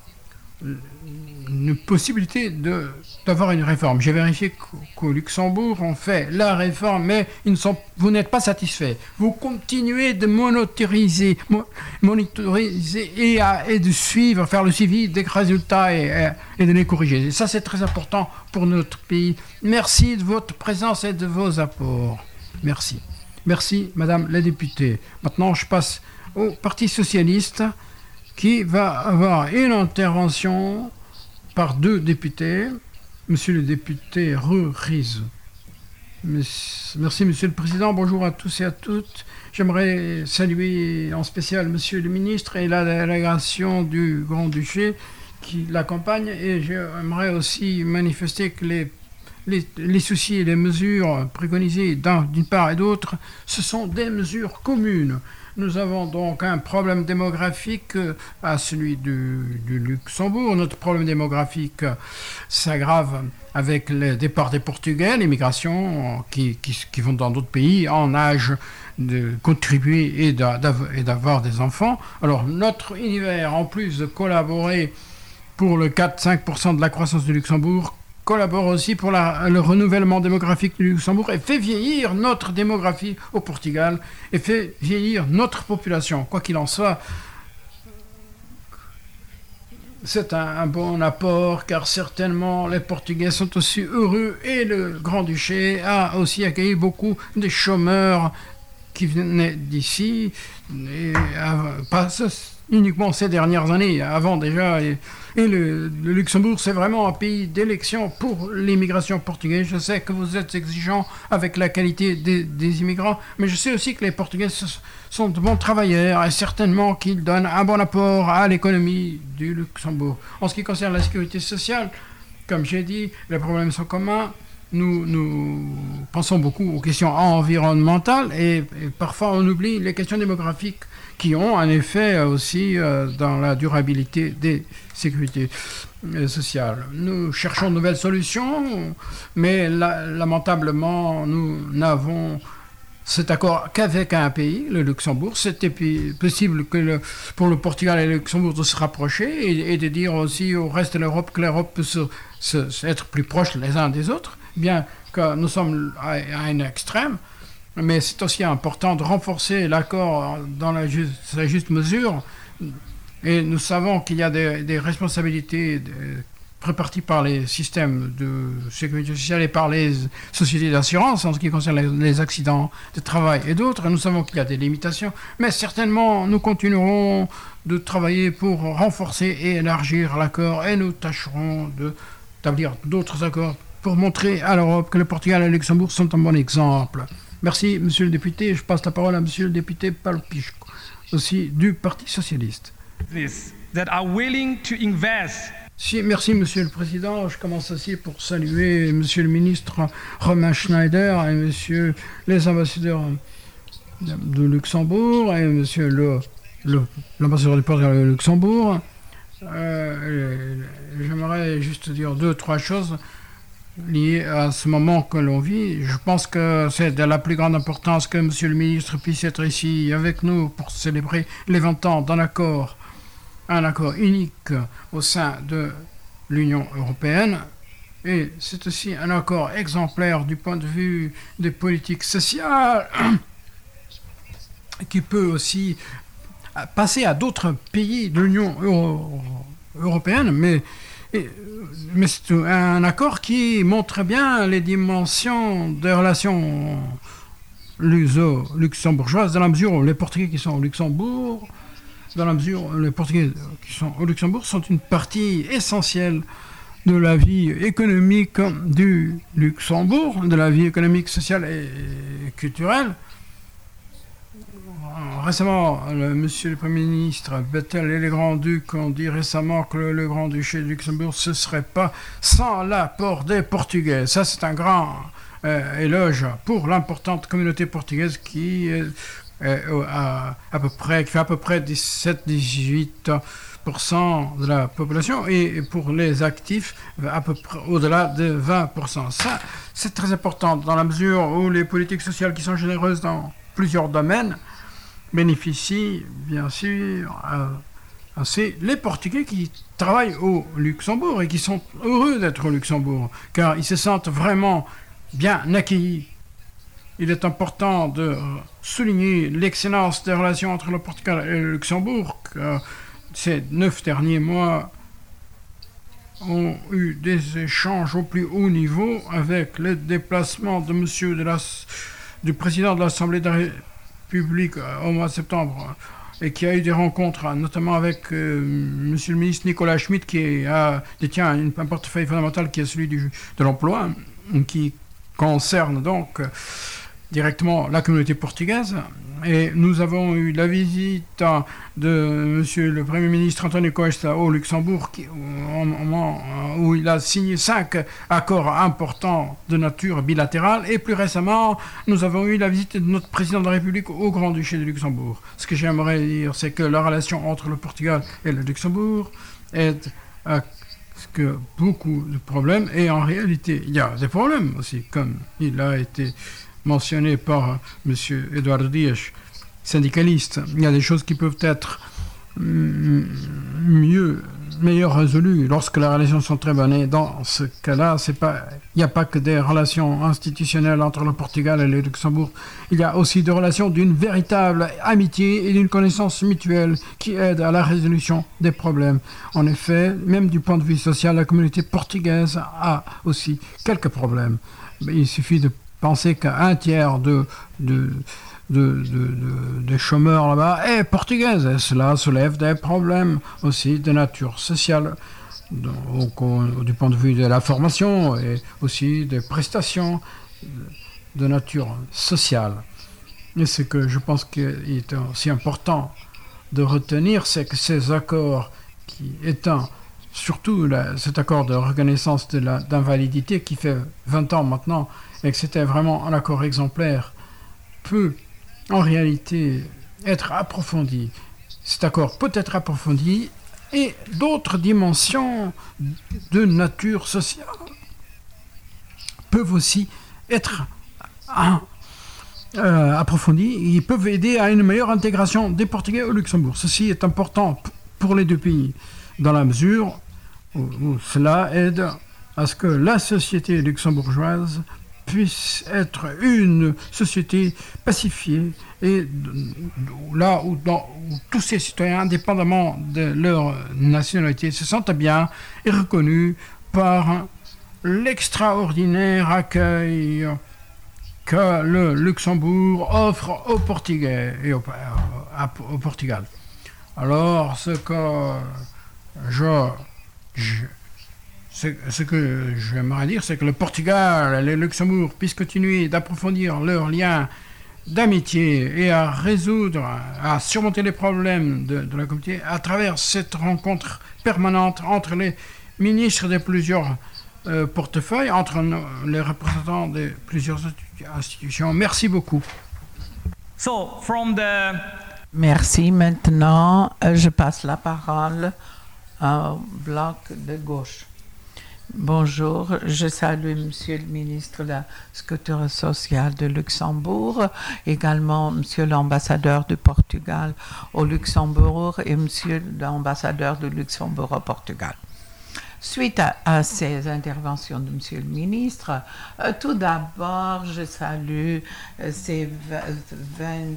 une possibilité de, d'avoir une réforme. J'ai vérifié qu'au Luxembourg, on fait la réforme, mais ils ne sont, vous n'êtes pas satisfait. Vous continuez de monitoriser, monitoriser et, à, et de suivre, faire le suivi des résultats et, et de les corriger. Et ça, c'est très important pour notre pays. Merci de votre présence et de vos apports. Merci. Merci, Madame la députée. Maintenant, je passe au Parti socialiste, qui va avoir une intervention par deux députés. Monsieur le député Ruiz. Merci, Monsieur le Président. Bonjour à tous et à toutes. J'aimerais saluer en spécial Monsieur le ministre et la délégation du Grand-Duché qui l'accompagne. Et j'aimerais aussi manifester que les, les, les soucis et les mesures préconisées d'un, d'une part et d'autre, ce sont des mesures communes. Nous avons donc un problème démographique à celui du, du Luxembourg. Notre problème démographique s'aggrave avec le départ des Portugais, les migrations qui, qui, qui vont dans d'autres pays en âge de contribuer et d'avoir des enfants. Alors notre univers, en plus de collaborer pour le quatre à cinq pour cent de la croissance du Luxembourg, collabore aussi pour la, le renouvellement démographique du Luxembourg et fait vieillir notre démographie au Portugal et fait vieillir notre population. Quoi qu'il en soit, c'est un, un bon apport car certainement les Portugais sont aussi heureux et le Grand-Duché a aussi accueilli beaucoup de chômeurs qui venaient d'ici, et, euh, pas uniquement ces dernières années, avant déjà. Et, Et le, le Luxembourg, c'est vraiment un pays d'élection pour l'immigration portugaise. Je sais que vous êtes exigeants avec la qualité des, des immigrants, mais je sais aussi que les Portugais sont de bons travailleurs et certainement qu'ils donnent un bon apport à l'économie du Luxembourg. En ce qui concerne la sécurité sociale, comme j'ai dit, les problèmes sont communs. Nous, nous pensons beaucoup aux questions environnementales et, et parfois on oublie les questions démographiques qui ont un effet aussi euh, dans la durabilité des sécurités euh, sociales. Nous cherchons de nouvelles solutions, mais la, lamentablement, nous n'avons cet accord qu'avec un pays, le Luxembourg. C'était possible que le, pour le Portugal et le Luxembourg de se rapprocher et, et de dire aussi au reste de l'Europe que l'Europe peut se, se, se être plus proche les uns des autres, bien que nous sommes à, à un extrême. Mais c'est aussi important de renforcer l'accord dans la juste, sa juste mesure. Et nous savons qu'il y a des, des responsabilités de, réparties par les systèmes de sécurité sociale et par les sociétés d'assurance en ce qui concerne les, les accidents de travail et d'autres. Et nous savons qu'il y a des limitations. Mais certainement, nous continuerons de travailler pour renforcer et élargir l'accord. Et nous tâcherons d'établir d'autres accords pour montrer à l'Europe que le Portugal et le Luxembourg sont un bon exemple. Merci, monsieur le député. Je passe la parole à monsieur le député Palpisco, aussi du Parti socialiste. That are willing to invest. Si, merci, monsieur le président. Je commence aussi pour saluer monsieur le ministre Romain Schneider et monsieur les ambassadeurs de Luxembourg et monsieur le, le, l'ambassadeur du Portugal de Luxembourg. Euh, j'aimerais juste dire deux, trois choses liées à ce moment que l'on vit. Je pense que c'est de la plus grande importance que Monsieur le ministre puisse être ici avec nous pour célébrer les vingt ans d'un accord, un accord unique au sein de l'Union européenne. Et c'est aussi un accord exemplaire du point de vue des politiques sociales qui peut aussi passer à d'autres pays de l'Union euro- européenne, mais, et, mais c'est un accord qui montre bien les dimensions des relations luso-luxembourgeoises, dans la mesure où les Portugais qui sont au Luxembourg, dans la mesure où les Portugais qui sont au Luxembourg sont une partie essentielle de la vie économique du Luxembourg, de la vie économique, sociale et culturelle. Récemment, le, monsieur le Premier ministre Bettel et les Grands-Ducs ont dit récemment que le, le Grand-Duché de Luxembourg ce ne serait pas sans l'apport des Portugais. Ça, c'est un grand euh, éloge pour l'importante communauté portugaise qui est, est à, à peu près, qui fait à peu près dix-sept à dix-huit pour cent de la population et pour les actifs à peu près au-delà de vingt pour cent. Ça, c'est très important dans la mesure où les politiques sociales qui sont généreuses dans plusieurs domaines bénéficient bien sûr à, à ces, les Portugais qui travaillent au Luxembourg et qui sont heureux d'être au Luxembourg car ils se sentent vraiment bien accueillis. Il est important de souligner l'excellence des relations entre le Portugal et le Luxembourg car ces neuf derniers mois ont eu des échanges au plus haut niveau avec le déplacement de monsieur de la, du président de l'Assemblée de la République au mois de septembre et qui a eu des rencontres notamment avec euh, monsieur le ministre Nicolas Schmitt qui a, détient une, un portefeuille fondamental qui est celui du, de l'emploi qui concerne donc euh, directement la communauté portugaise. Et nous avons eu la visite de monsieur le Premier ministre António Costa au Luxembourg qui, au moment où il a signé cinq accords importants de nature bilatérale. Et plus récemment, nous avons eu la visite de notre président de la République au Grand-Duché de Luxembourg. Ce que j'aimerais dire, c'est que la relation entre le Portugal et le Luxembourg est à que beaucoup de problèmes. Et en réalité, il y a des problèmes aussi, comme il a été mentionné par M. Eduardo Dias, syndicaliste. Il y a des choses qui peuvent être mieux, meilleures résolues lorsque les relations sont très bonnes. Et dans ce cas-là, c'est pas, il n'y a pas que des relations institutionnelles entre le Portugal et le Luxembourg. Il y a aussi des relations d'une véritable amitié et d'une connaissance mutuelle qui aident à la résolution des problèmes. En effet, même du point de vue social, la communauté portugaise a aussi quelques problèmes. Il suffit de penser qu'un tiers de, de, de, de, de, de chômeurs là-bas est portugaise. Et cela soulève des problèmes aussi de nature sociale, donc, au, du point de vue de la formation et aussi des prestations de nature sociale. Et ce que je pense qu'il est aussi important de retenir, c'est que ces accords qui étant surtout la, cet accord de reconnaissance de la, d'invalidité qui fait vingt ans maintenant, et que c'était vraiment un accord exemplaire, peut en réalité être approfondi. Cet accord peut être approfondi et d'autres dimensions de nature sociale peuvent aussi être hein, euh, approfondies. Ils peuvent aider à une meilleure intégration des Portugais au Luxembourg. Ceci est important p- pour les deux pays, dans la mesure où, où cela aide à ce que la société luxembourgeoise puisse être une société pacifiée et là où, dans, où tous ces citoyens, indépendamment de leur nationalité, se sentent bien et reconnus par l'extraordinaire accueil que le Luxembourg offre aux Portugais et au, au Portugal. Alors, ce que je... je Ce, ce que j'aimerais dire, c'est que le Portugal et le Luxembourg puissent continuer d'approfondir leurs liens d'amitié et à résoudre, à surmonter les problèmes de, de la communauté à travers cette rencontre permanente entre les ministres de plusieurs euh, portefeuilles, entre nos, les représentants de plusieurs institutions. Merci beaucoup. So, from the... Merci. Maintenant, je passe la parole un bloc de gauche. Bonjour, je salue Monsieur le ministre de la Sécurité sociale de Luxembourg, également Monsieur l'ambassadeur du Portugal au Luxembourg et Monsieur l'ambassadeur du Luxembourg au Portugal. Suite à, à ces interventions de Monsieur le ministre, euh, tout d'abord, je salue euh, ces vingt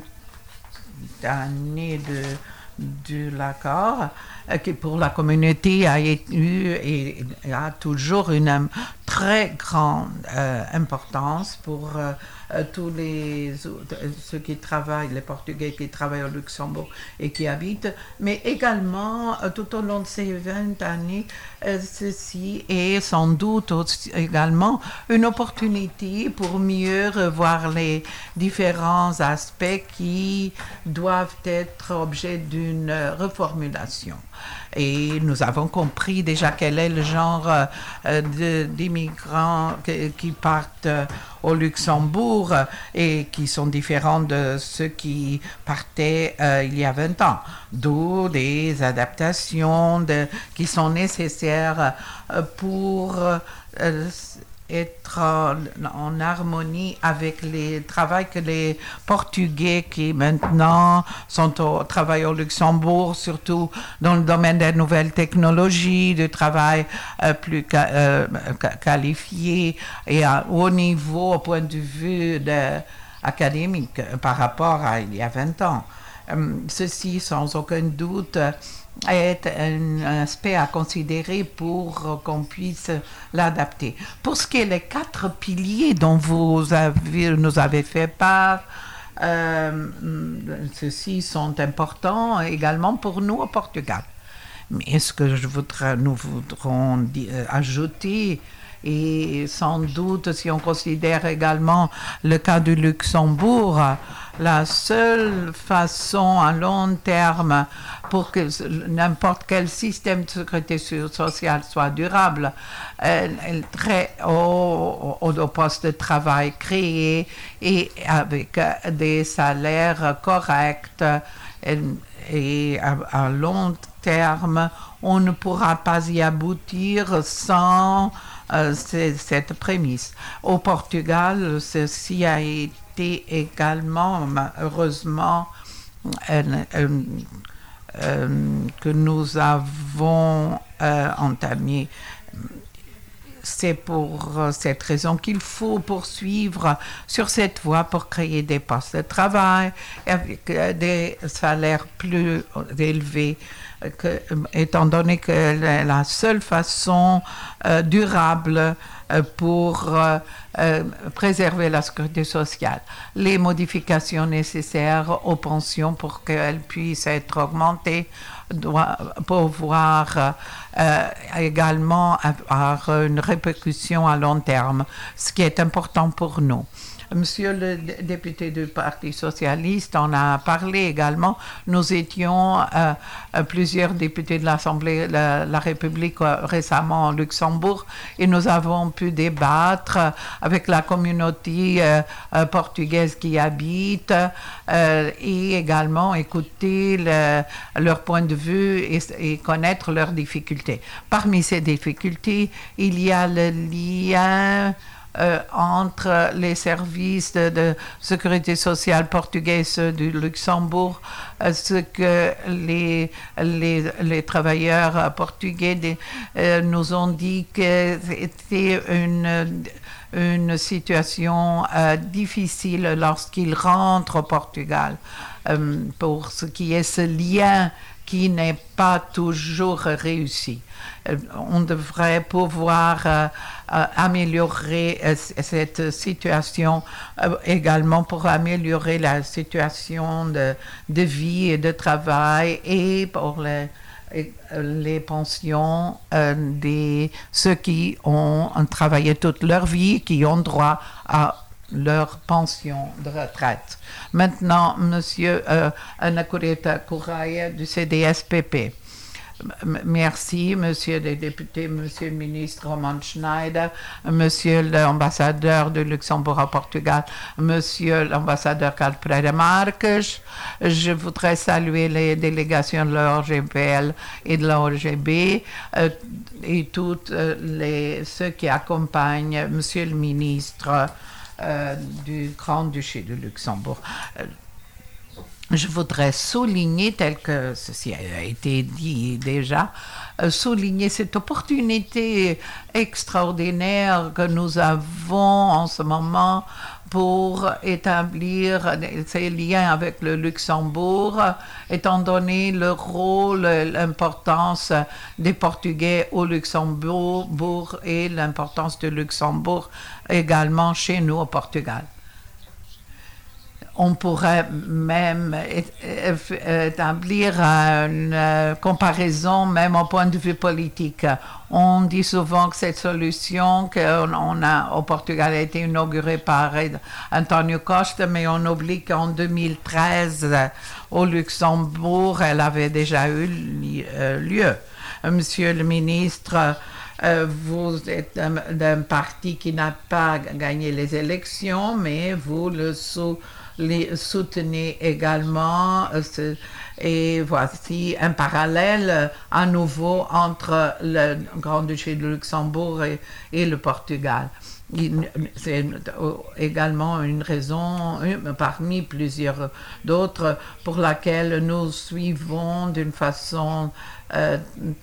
années de de l'accord euh, qui pour la communauté a eu et a toujours une um, très grande euh, importance pour euh, euh, tous les euh, ceux qui travaillent, les Portugais qui travaillent au Luxembourg et qui habitent, mais également euh, tout au long de ces vingt années, euh, ceci est sans doute aussi, également une opportunité pour mieux revoir les différents aspects qui doivent être objet d'une reformulation. Et nous avons compris déjà quel est le genre euh, de, d'immigrants qui, qui partent euh, au Luxembourg euh, et qui sont différents de ceux qui partaient euh, il y a vingt ans. D'où des adaptations de, qui sont nécessaires euh, pour euh, être en, en harmonie avec les travaux que les Portugais qui maintenant sont au travail au Luxembourg, surtout dans le domaine des nouvelles technologies, du travail euh, plus ca- euh, qualifié et à haut niveau au point de vue de, académique par rapport à il y a vingt ans. Euh, ceci, sans aucun doute, est un aspect à considérer pour qu'on puisse l'adapter. Pour ce qui est les quatre piliers dont vous avez, nous avez fait part, euh, ceux-ci sont importants également pour nous au Portugal. Mais ce que je voudrais, nous voudrons di- ajouter, et sans doute si on considère également le cas du Luxembourg, la seule façon à long terme pour que n'importe quel système de sécurité sociale soit durable, elle, elle très au, au, au poste de travail créé et avec des salaires corrects et, et à, à long terme, on ne pourra pas y aboutir sans euh, c- cette prémisse. Au Portugal, ceci a été également, heureusement, euh, euh, euh, que nous avons euh, entamé. C'est pour cette raison qu'il faut poursuivre sur cette voie pour créer des postes de travail avec des salaires plus élevés, que, étant donné que la seule façon euh, durable euh, pour euh, euh, préserver la sécurité sociale, les modifications nécessaires aux pensions pour qu'elles puissent être augmentées doit pouvoir euh, également avoir une répercussion à long terme, ce qui est important pour nous. Monsieur le député du Parti socialiste en a parlé également. Nous étions euh, plusieurs députés de l'Assemblée de la, la République euh, récemment au Luxembourg et nous avons pu débattre avec la communauté euh, euh, portugaise qui habite euh, et également écouter le, leur point de vue et, et connaître leurs difficultés. Parmi ces difficultés, il y a le lien Euh, entre les services de, de sécurité sociale portugais et ceux du Luxembourg, euh, ce que les, les, les travailleurs portugais de, euh, nous ont dit que c'était une, une situation euh, difficile lorsqu'ils rentrent au Portugal, euh, pour ce qui est ce lien qui n'est pas toujours réussi. Euh, on devrait pouvoir euh, euh, améliorer euh, cette situation euh, également pour améliorer la situation de, de vie et de travail et pour les, les pensions euh, de ceux qui ont travaillé toute leur vie, qui ont droit à leur pension de retraite. Maintenant, Monsieur euh, Anakureta Kouraya du C D S P P. Merci, monsieur le député, monsieur le ministre Roman Schneider, monsieur l'ambassadeur de Luxembourg au Portugal, monsieur l'ambassadeur Carl Pereira Marques. Je voudrais saluer les délégations de l'O G P L et de l'O G B euh, et tous euh, les, ceux qui accompagnent monsieur le ministre euh, du Grand-Duché de Luxembourg. Euh, Je voudrais souligner, tel que ceci a été dit déjà, euh, souligner cette opportunité extraordinaire que nous avons en ce moment pour établir ces liens avec le Luxembourg, étant donné le rôle, l'importance des Portugais au Luxembourg et l'importance du Luxembourg également chez nous au Portugal. On pourrait même établir une comparaison même au point de vue politique. On dit souvent que cette solution qu'on a au Portugal a été inaugurée par António Costa, mais on oublie qu'en deux mille treize, au Luxembourg, elle avait déjà eu lieu. Monsieur le ministre, Euh, vous êtes d'un parti qui n'a pas gagné les élections, mais vous le sou les soutenez également. Euh, et voici un parallèle euh, à nouveau entre le Grand-Duché de Luxembourg et, et le Portugal. C'est également une raison, une, parmi plusieurs d'autres, pour laquelle nous suivons d'une façon euh,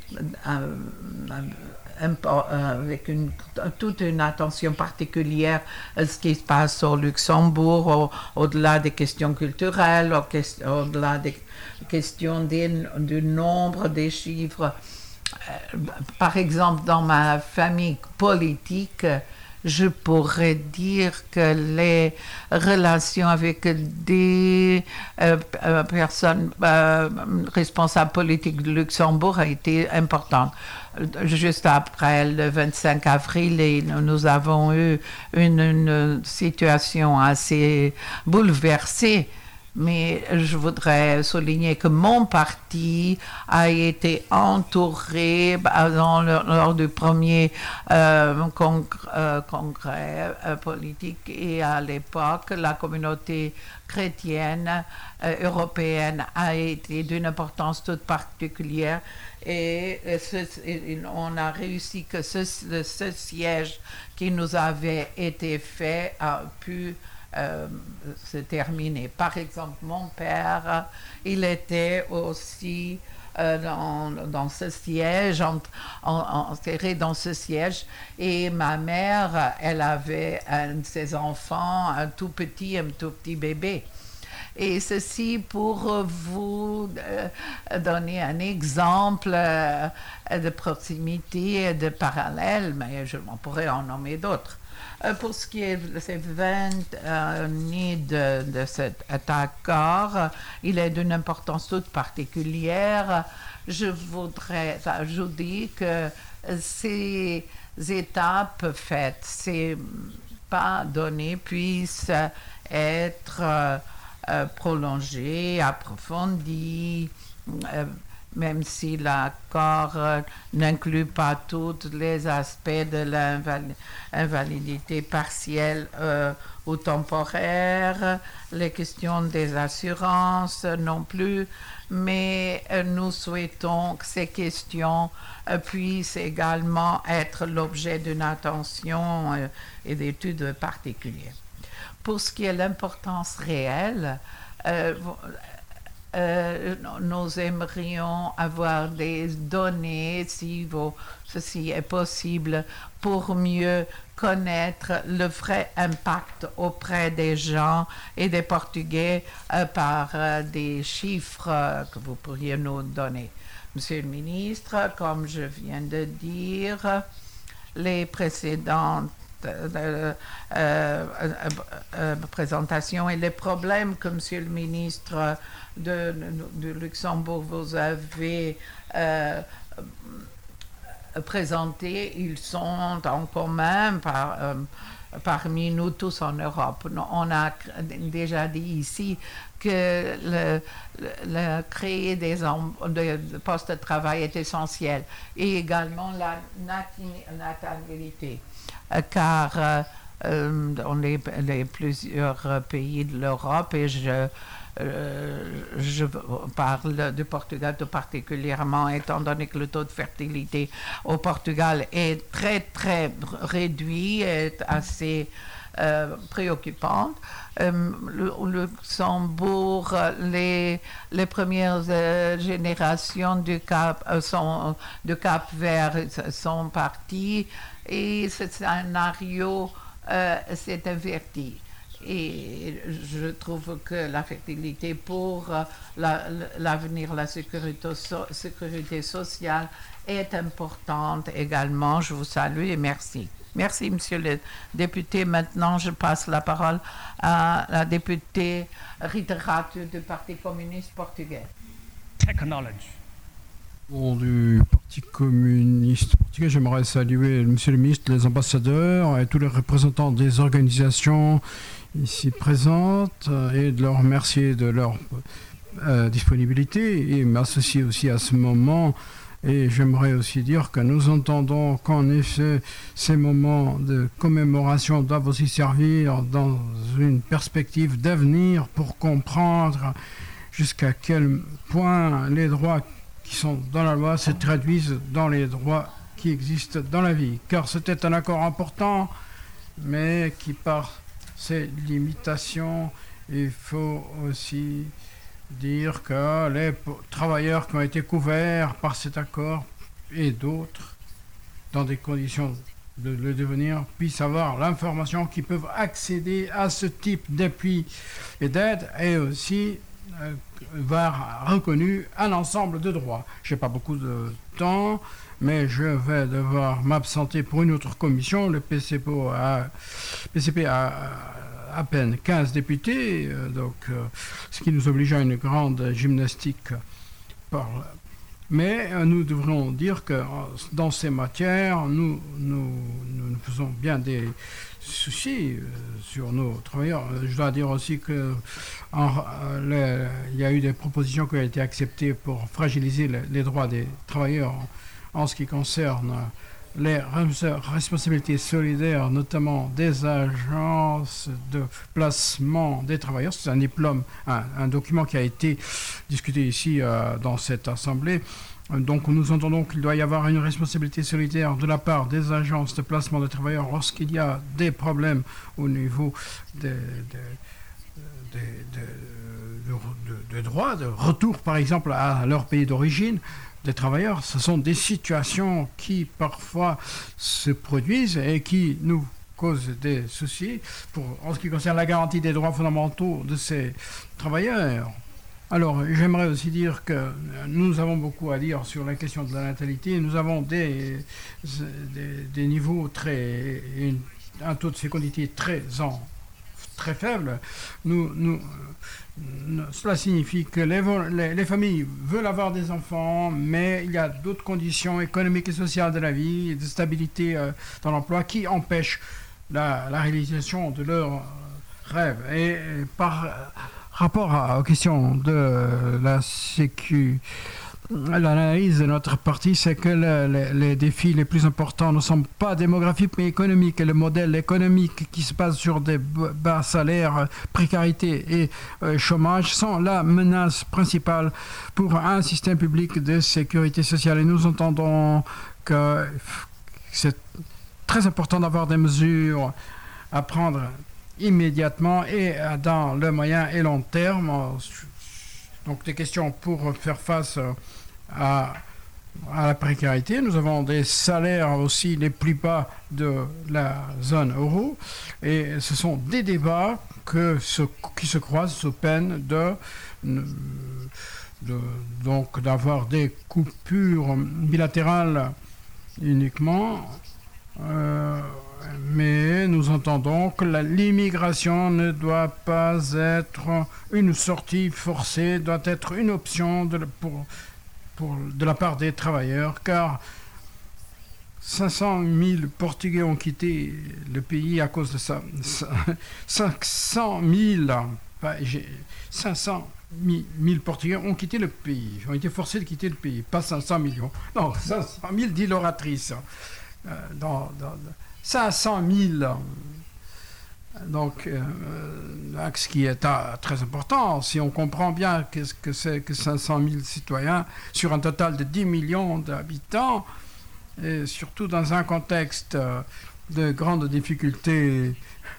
euh, avec une, toute une attention particulière à ce qui se passe au Luxembourg, au, au-delà des questions culturelles, au, au-delà des questions des, du nombre des chiffres. Euh, par exemple, dans ma famille politique, je pourrais dire que les relations avec des euh, euh, personnes euh, responsables politiques du Luxembourg a été importante. Juste après le vingt-cinq avril, et nous avons eu une, une situation assez bouleversée. Mais je voudrais souligner que mon parti a été entouré dans le, lors du premier euh, congrès, euh, congrès euh, politique, et à l'époque, la communauté chrétienne euh, européenne a été d'une importance toute particulière, et, et, ce, et on a réussi que ce, ce siège qui nous avait été fait a pu Euh, se terminer. Par exemple, mon père, il était aussi euh, dans, dans ce siège, enterré dans ce siège, et ma mère, elle avait un de ses enfants, un tout petit, un tout petit bébé. Et ceci pour vous euh, donner un exemple euh, de proximité, de parallèle, mais je m'en pourrais en nommer d'autres. Pour ce qui est de ces vingt années de, de cet accord, il est d'une importance toute particulière. Je voudrais ajouter que ces étapes faites, ces pas donnés puissent être euh, prolongées, approfondies, euh, même si l'accord euh, n'inclut pas tous les aspects de l'invalidité partielle euh, ou temporaire, les questions des assurances non plus, mais euh, nous souhaitons que ces questions euh, puissent également être l'objet d'une attention euh, et d'études particulières. Pour ce qui est de l'importance réelle, euh, Euh, nous aimerions avoir des données, si vous, ceci est possible, pour mieux connaître le vrai impact auprès des gens et des Portugais euh, par euh, des chiffres euh, que vous pourriez nous donner. Monsieur le ministre, comme je viens de dire, les précédentes Euh, euh, euh, euh, présentation et les problèmes que monsieur le ministre de, de, de Luxembourg vous avez euh, présentés, ils sont en commun par, euh, parmi nous tous en Europe. On a déjà dit ici que le, le, le créer des, des postes de travail est essentiel, et également la natalité, car euh, euh, dans les, les plusieurs pays de l'Europe, et je Euh, je parle du Portugal tout particulièrement, étant donné que le taux de fertilité au Portugal est très, très réduit, est assez euh, préoccupant. Euh, le, le Luxembourg, les, les premières euh, générations du Cap, euh, sont, de Cap Vert sont parties, et ce scénario euh, s'est inverti. Et je trouve que la fertilité pour la, l'avenir, la sécurité, so, sécurité sociale est importante également. Je vous salue et merci. Merci, monsieur le député. Maintenant, je passe la parole à la députée Rita Rato du Parti communiste portugais. Technology. Au nom du Parti communiste portugais, j'aimerais saluer monsieur le ministre, les ambassadeurs et tous les représentants des organisations ici présentes, et de leur remercier de leur euh, disponibilité, et m'associer aussi à ce moment. Et j'aimerais aussi dire que nous entendons qu'en effet ces moments de commémoration doivent aussi servir dans une perspective d'avenir pour comprendre jusqu'à quel point les droits qui sont dans la loi se traduisent dans les droits qui existent dans la vie. Car c'était un accord important, mais qui par ses limitations, il faut aussi dire que les travailleurs qui ont été couverts par cet accord et d'autres, dans des conditions de le devenir, puissent avoir l'information, qui peuvent accéder à ce type d'appui et d'aide, et aussi euh, voir reconnu un ensemble de droits. Je n'ai pas beaucoup de temps, mais je vais devoir m'absenter pour une autre commission. Le P C P a, P C P a à peine quinze députés, euh, donc, euh, ce qui nous oblige à une grande gymnastique. Par... Mais euh, nous devrions dire que dans ces matières, nous, nous, nous, nous faisons bien des soucis euh, sur nos travailleurs. Je dois dire aussi qu'il euh, y a eu des propositions qui ont été acceptées pour fragiliser les, les droits des travailleurs en, en ce qui concerne les responsabilités solidaires, notamment des agences de placement des travailleurs. C'est un diplôme, un, un document qui a été discuté ici euh, dans cette assemblée. Donc nous entendons qu'il doit y avoir une responsabilité solidaire de la part des agences de placement des travailleurs lorsqu'il y a des problèmes au niveau des, des, des, des, de, de, de droits, de retour par exemple à leur pays d'origine des travailleurs. Ce sont des situations qui parfois se produisent et qui nous causent des soucis pour, en ce qui concerne la garantie des droits fondamentaux de ces travailleurs. Alors, j'aimerais aussi dire que nous avons beaucoup à dire sur la question de la natalité. Nous avons des, des, des niveaux très, une, un taux de fécondité très, en, très faible. Nous, nous, cela signifie que les, les, les familles veulent avoir des enfants, mais il y a d'autres conditions économiques et sociales de la vie, de stabilité euh, dans l'emploi, qui empêchent la, la réalisation de leurs rêves. Et, et par rapport à, aux questions de la sécu, l'analyse de notre parti, c'est que le, le, les défis les plus importants ne sont pas démographiques mais économiques. Et le modèle économique qui se base sur des bas salaires, précarité et euh, chômage sont la menace principale pour un système public de sécurité sociale. Et nous entendons que c'est très important d'avoir des mesures à prendre immédiatement et dans le moyen et long terme. Donc des questions pour faire face à, à la précarité. Nous avons des salaires aussi les plus bas de la zone euro, et ce sont des débats que se, qui se croisent sous peine de, de donc d'avoir des coupures bilatérales uniquement. Euh, mais nous entendons que la, l'immigration ne doit pas être une sortie forcée, doit être une option de, pour, pour, de la part des travailleurs, car cinq cent mille Portugais ont quitté le pays à cause de ça. cinq cent mille, enfin, cinq cent mille Portugais ont quitté le pays, ont été forcés de quitter le pays, pas cinq cents millions. Non, cinq cent mille, dit l'oratrice. Euh, dans, dans, cinq cent mille. Donc, euh, ce qui est euh, très important, si on comprend bien qu'est-ce que c'est que cinq cent mille citoyens sur un total de dix millions d'habitants, et surtout dans un contexte euh, de grandes difficultés.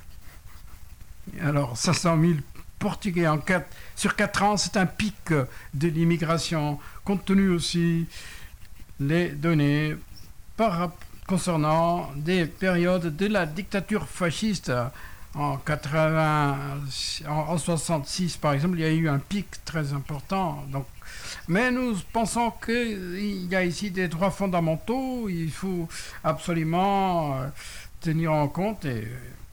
Alors, cinq cent mille Portugais en quatre, sur quatre ans, c'est un pic de l'immigration, compte tenu aussi les données par, concernant des périodes de la dictature fasciste. En quatre-vingts, en soixante-six par exemple, il y a eu un pic très important. Donc, mais nous pensons qu'il y a ici des droits fondamentaux, il faut absolument euh, tenir en compte. Et...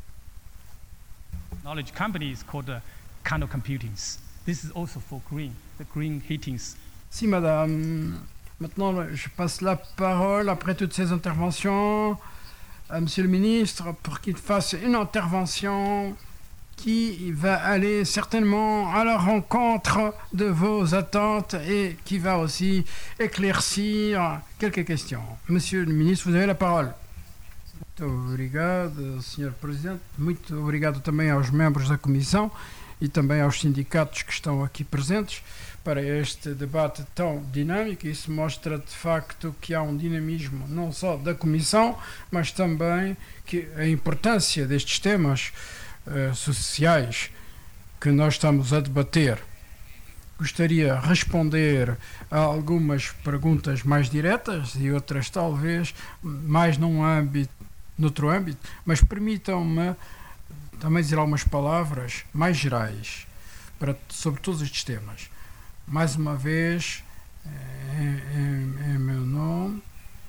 Knowledge company is called uh, Kano Computings. This is also for green, the green heatings. Si, madame. Maintenant, je passe la parole après toutes ces interventions à Monsieur le ministre pour qu'il fasse une intervention qui va aller certainement à la rencontre de vos attentes et qui va aussi éclaircir quelques questions. Monsieur le ministre, vous avez la parole. Muito obrigado, senhor Presidente. Muito obrigado também aos membros da Comissão e também aos sindicatos que estão aqui presentes para este debate tão dinâmico. Isso mostra de facto que há um dinamismo não só da Comissão, mas também que a importância destes temas uh, sociais que nós estamos a debater. Gostaria de responder a algumas perguntas mais diretas e outras talvez mais num âmbito, noutro âmbito, mas permitam-me também dizer algumas palavras mais gerais para, sobre todos estes temas. Mais uma vez, em, em, em meu nome,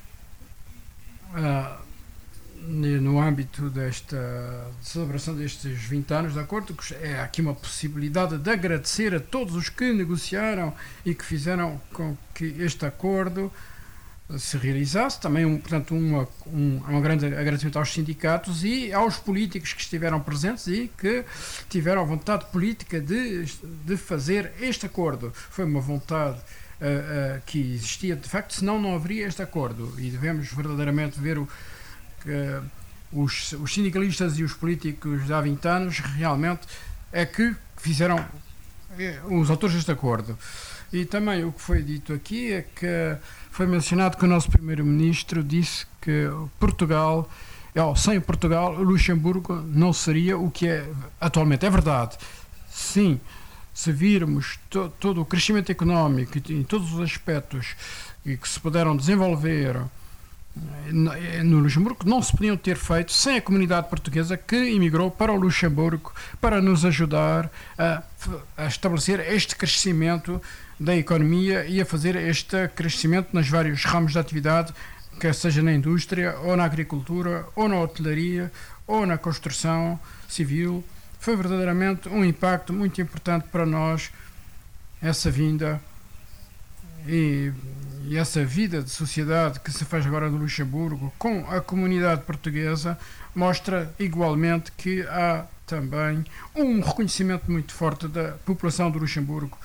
uh, no âmbito desta de celebração destes vinte anos de acordo, é aqui uma possibilidade de agradecer a todos os que negociaram e que fizeram com que este acordo se realizasse. Também, um, portanto, uma, um, um grande agradecimento aos sindicatos e aos políticos que estiveram presentes e que tiveram vontade política de, de fazer este acordo. Foi uma vontade uh, uh, que existia, de facto, senão não haveria este acordo. E devemos verdadeiramente ver o, que os, os sindicalistas e os políticos de há vinte anos realmente é que fizeram é, os autores deste acordo. E também o que foi dito aqui é que foi mencionado que o nosso primeiro-ministro disse que Portugal, sem Portugal, o Luxemburgo não seria o que é atualmente. É verdade. Sim, se virmos to, todo o crescimento económico em todos os aspectos e que se puderam desenvolver no Luxemburgo, não se podiam ter feito sem a comunidade portuguesa que emigrou para o Luxemburgo para nos ajudar a, a estabelecer este crescimento da economia e a fazer este crescimento nos vários ramos de atividade, quer seja na indústria, ou na agricultura, ou na hotelaria, ou na construção civil. Foi verdadeiramente um impacto muito importante para nós, essa vinda e, e essa vida de sociedade que se faz agora no Luxemburgo com a comunidade portuguesa mostra igualmente que há também um reconhecimento muito forte da população do Luxemburgo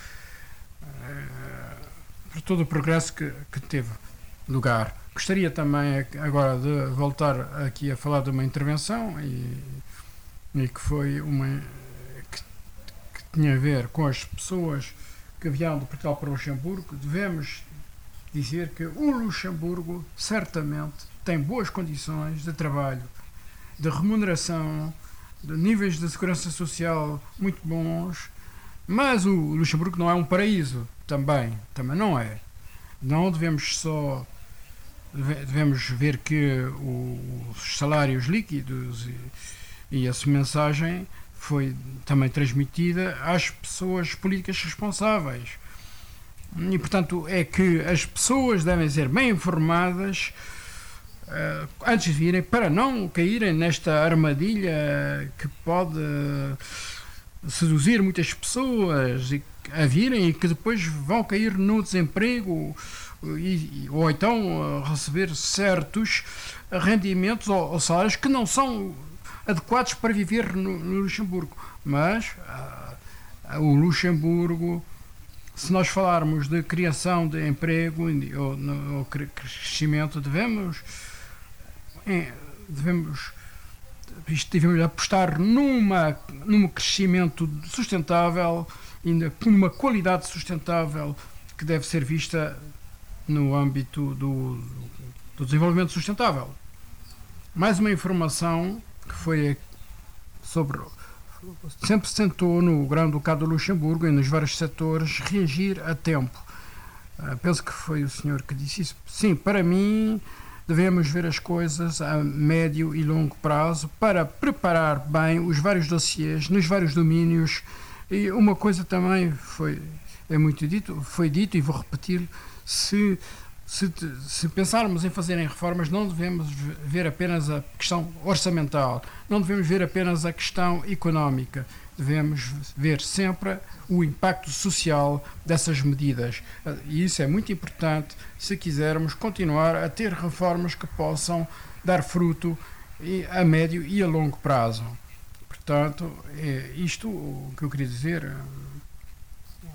por todo o progresso que, que teve lugar. Gostaria também agora de voltar aqui a falar de uma intervenção e, e que foi uma que, que tinha a ver com as pessoas que vieram de Portugal para o Luxemburgo. Devemos dizer que o Luxemburgo certamente tem boas condições de trabalho, de remuneração, de níveis de segurança social muito bons, mas o Luxemburgo não é um paraíso. Também, também não é. Não devemos só devemos ver que o, os salários líquidos e, e essa mensagem foi também transmitida às pessoas políticas responsáveis. E, portanto, é que as pessoas devem ser bem informadas uh, antes de virem, para não caírem nesta armadilha que pode uh, seduzir muitas pessoas e a virem e que depois vão cair no desemprego e, ou então receber certos rendimentos ou, ou salários que não são adequados para viver no, no Luxemburgo. Mas uh, o Luxemburgo, se nós falarmos de criação de emprego ou, no, ou crescimento, devemos, devemos, devemos apostar numa, num crescimento sustentável e numa qualidade sustentável que deve ser vista no âmbito do, do desenvolvimento sustentável. Mais uma informação que foi sobre, sempre se tentou no Grão-Ducado do Luxemburgo e nos vários setores reagir a tempo. Uh, penso que foi o senhor que disse isso. Sim, para mim devemos ver as coisas a médio e longo prazo para preparar bem os vários dossiês nos vários domínios. E uma coisa também foi, é muito dito, foi dito e vou repetir, se, se, se pensarmos em fazerem reformas, não devemos ver apenas a questão orçamental, não devemos ver apenas a questão económica, devemos ver sempre o impacto social dessas medidas. E isso é muito importante se quisermos continuar a ter reformas que possam dar fruto a médio e a longo prazo. Portanto, é isto o que eu queria dizer uh,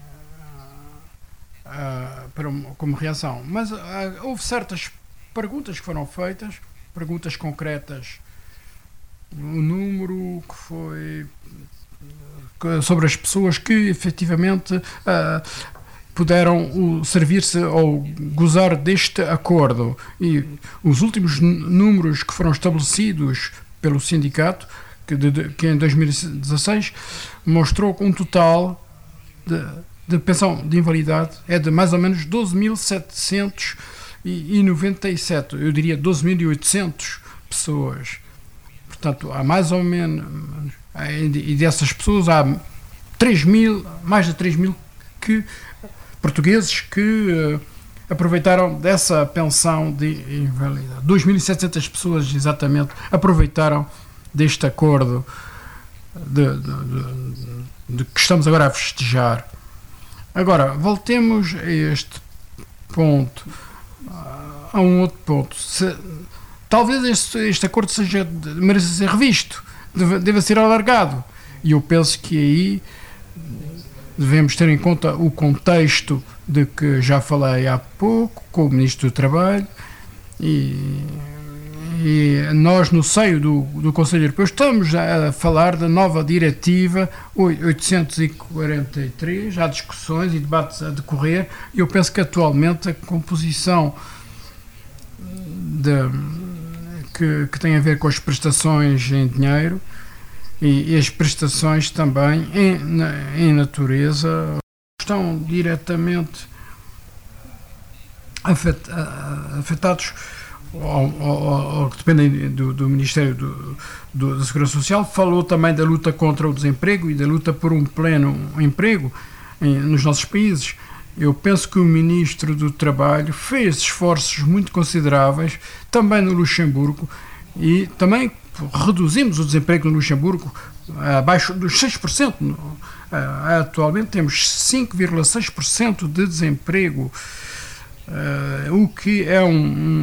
uh, para, como reação. Mas uh, houve certas perguntas que foram feitas, perguntas concretas. O número que foi que, sobre as pessoas que efetivamente uh, puderam uh, servir-se ou gozar deste acordo. E os últimos números que foram estabelecidos pelo sindicato, que, de, que em dois mil e dezasseis mostrou que um total de, de pensão de invalidade é de mais ou menos doze mil setecentos e noventa e sete, eu diria doze mil e oitocentas pessoas. Portanto, há mais ou menos, e dessas pessoas há três mil, mais de três mil que, portugueses que uh, aproveitaram dessa pensão de invalidade. dois mil e setecentas pessoas exatamente aproveitaram deste acordo de, de, de, de que estamos agora a festejar. Agora, voltemos a este ponto, a um outro ponto. Se, talvez este, este acordo seja, mereça ser revisto, deve, deve ser alargado, e eu penso que aí devemos ter em conta o contexto de que já falei há pouco com o Ministro do Trabalho, e E nós, no seio do, do Conselho Europeu, estamos a falar da nova diretiva oitocentos e quarenta e três, há discussões e debates a decorrer, e eu penso que atualmente a composição de, que, que tem a ver com as prestações em dinheiro e, e as prestações também em, em natureza estão diretamente afet, afetados Ou, ou, ou que dependem do, do Ministério do, do, da Segurança Social. Falou também da luta contra o desemprego e da luta por um pleno emprego em, nos nossos países. Eu penso que o Ministro do Trabalho fez esforços muito consideráveis também no Luxemburgo, e também reduzimos o desemprego no Luxemburgo abaixo dos seis por cento. Atualmente temos cinco vírgula seis por cento de desemprego. Uh, o que é um,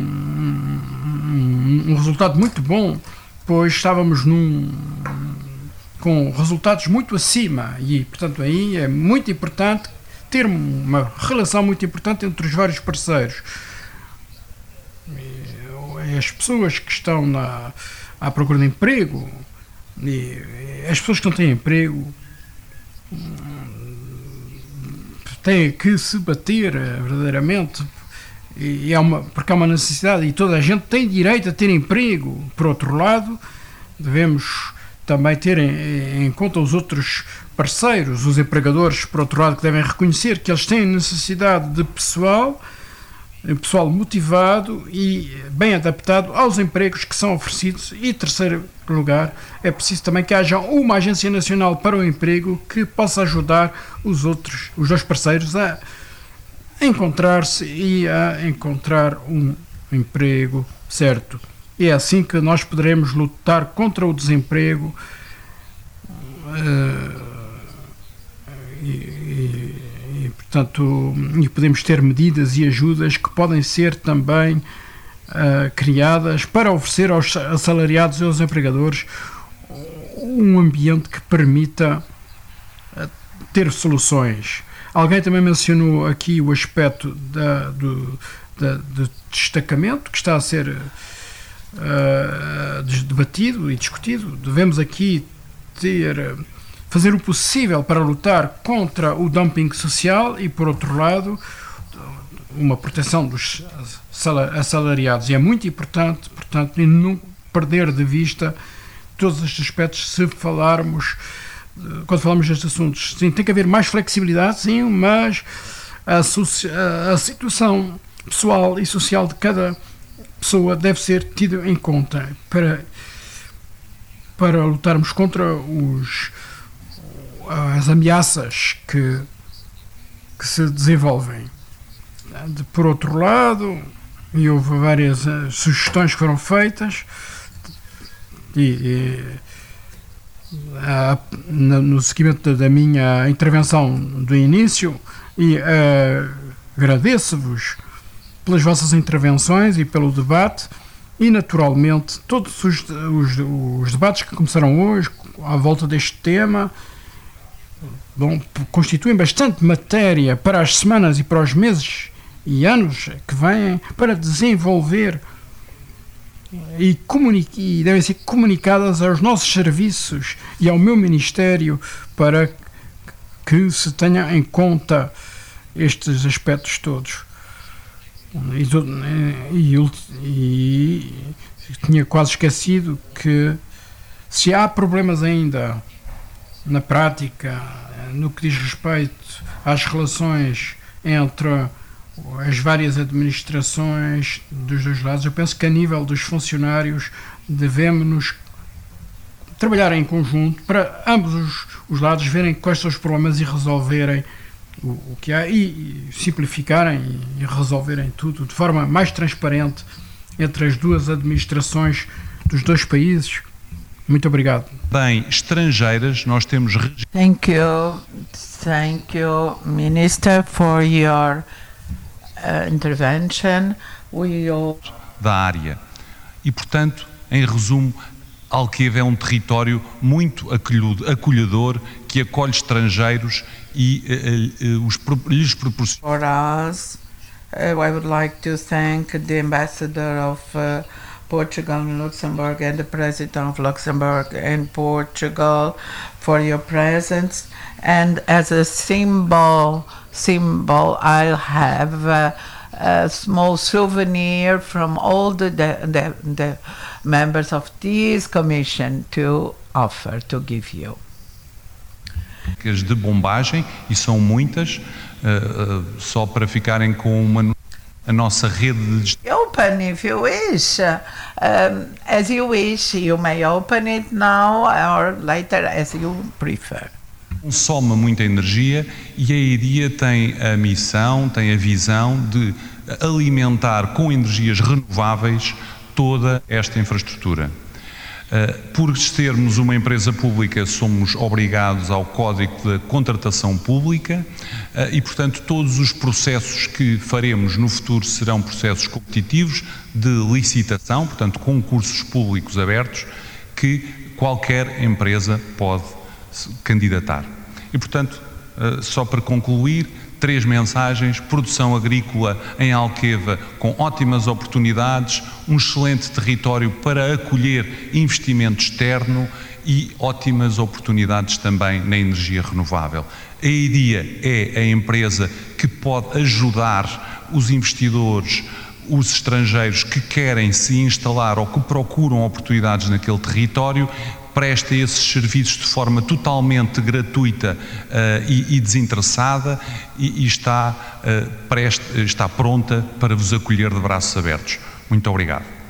um, um resultado muito bom, pois estávamos num, com resultados muito acima, e portanto aí é muito importante ter uma relação muito importante entre os vários parceiros. E as pessoas que estão na, à procura de emprego, e as pessoas que não têm emprego têm que se bater verdadeiramente, e é uma, porque há uma necessidade, e toda a gente tem direito a ter emprego. Por outro lado, devemos também ter em, em conta os outros parceiros, os empregadores, por outro lado, que devem reconhecer que eles têm necessidade de pessoal, pessoal motivado e bem adaptado aos empregos que são oferecidos. E, em terceiro lugar, é preciso também que haja uma Agência Nacional para o Emprego que possa ajudar os outros, os dois parceiros a encontrar-se e a encontrar um emprego certo. E é assim que nós poderemos lutar contra o desemprego uh, e, e, e, portanto, e podemos ter medidas e ajudas que podem ser também uh, criadas para oferecer aos assalariados e aos empregadores um ambiente que permita uh, ter soluções. Alguém também mencionou aqui o aspecto da, do, da, do destacamento que está a ser uh, debatido e discutido. Devemos aqui ter, fazer o possível para lutar contra o dumping social e, por outro lado, uma proteção dos assalariados. E é muito importante, portanto, não perder de vista todos estes aspectos se falarmos, quando falamos destes assuntos. Sim, tem que haver mais flexibilidade, sim, mas a, a, a situação pessoal e social de cada pessoa deve ser tida em conta para, para lutarmos contra os, as ameaças que, que se desenvolvem. De, por outro lado, e houve várias uh, sugestões que foram feitas, e, e uh, no, no seguimento da, da minha intervenção do início, e uh, agradeço-vos pelas vossas intervenções e pelo debate, e naturalmente todos os, os, os debates que começaram hoje à volta deste tema, bom, constituem bastante matéria para as semanas e para os meses e anos que vêm, para desenvolver e, comunic- e devem ser comunicadas aos nossos serviços e ao meu Ministério para que se tenha em conta estes aspectos todos. E, e, e tinha quase esquecido que se há problemas ainda na prática no que diz respeito às relações entre as várias administrações dos dois lados, eu penso que a nível dos funcionários devemos trabalhar em conjunto para ambos os, os lados verem quais são os problemas e resolverem o, o que há e, e simplificarem e, e resolverem tudo de forma mais transparente entre as duas administrações dos dois países. Muito obrigado. Bem, estrangeiras, nós temos... Thank you. Thank you, Minister, for your uh, intervention. We all... da área. E, portanto, em resumo, Alqueva é um território muito acolhedor que acolhe estrangeiros e uh, uh, os, lhes proporciona... For us, uh, I would like to thank the ambassador of uh, Portugal and Luxembourg and the President of Luxembourg and Portugal for your presence. And as a symbol, symbol, I'll have uh, a small souvenir from all the, the, the, the members of this commission to offer, to give you. De bombagem, e são muitas, uh, uh, só para ficarem com uma... a nossa rede de... Open if you wish. Um, as you wish, you may open it now or later as you prefer. Consome muita energia e a EDIA tem a missão, tem a visão de alimentar com energias renováveis toda esta infraestrutura. Por sermos uma empresa pública, somos obrigados ao Código da Contratação Pública e, portanto, todos os processos que faremos no futuro serão processos competitivos de licitação, portanto, concursos públicos abertos que qualquer empresa pode candidatar. E, portanto, só para concluir, três mensagens: produção agrícola em Alqueva com ótimas oportunidades, um excelente território para acolher investimento externo e ótimas oportunidades também na energia renovável. A EDIA é a empresa que pode ajudar os investidores, os estrangeiros que querem se instalar ou que procuram oportunidades naquele território, presta esses serviços de forma totalmente gratuita uh, e, e desinteressada e, e está, uh, presta, está pronta para vos acolher de braços abertos. Muito obrigado.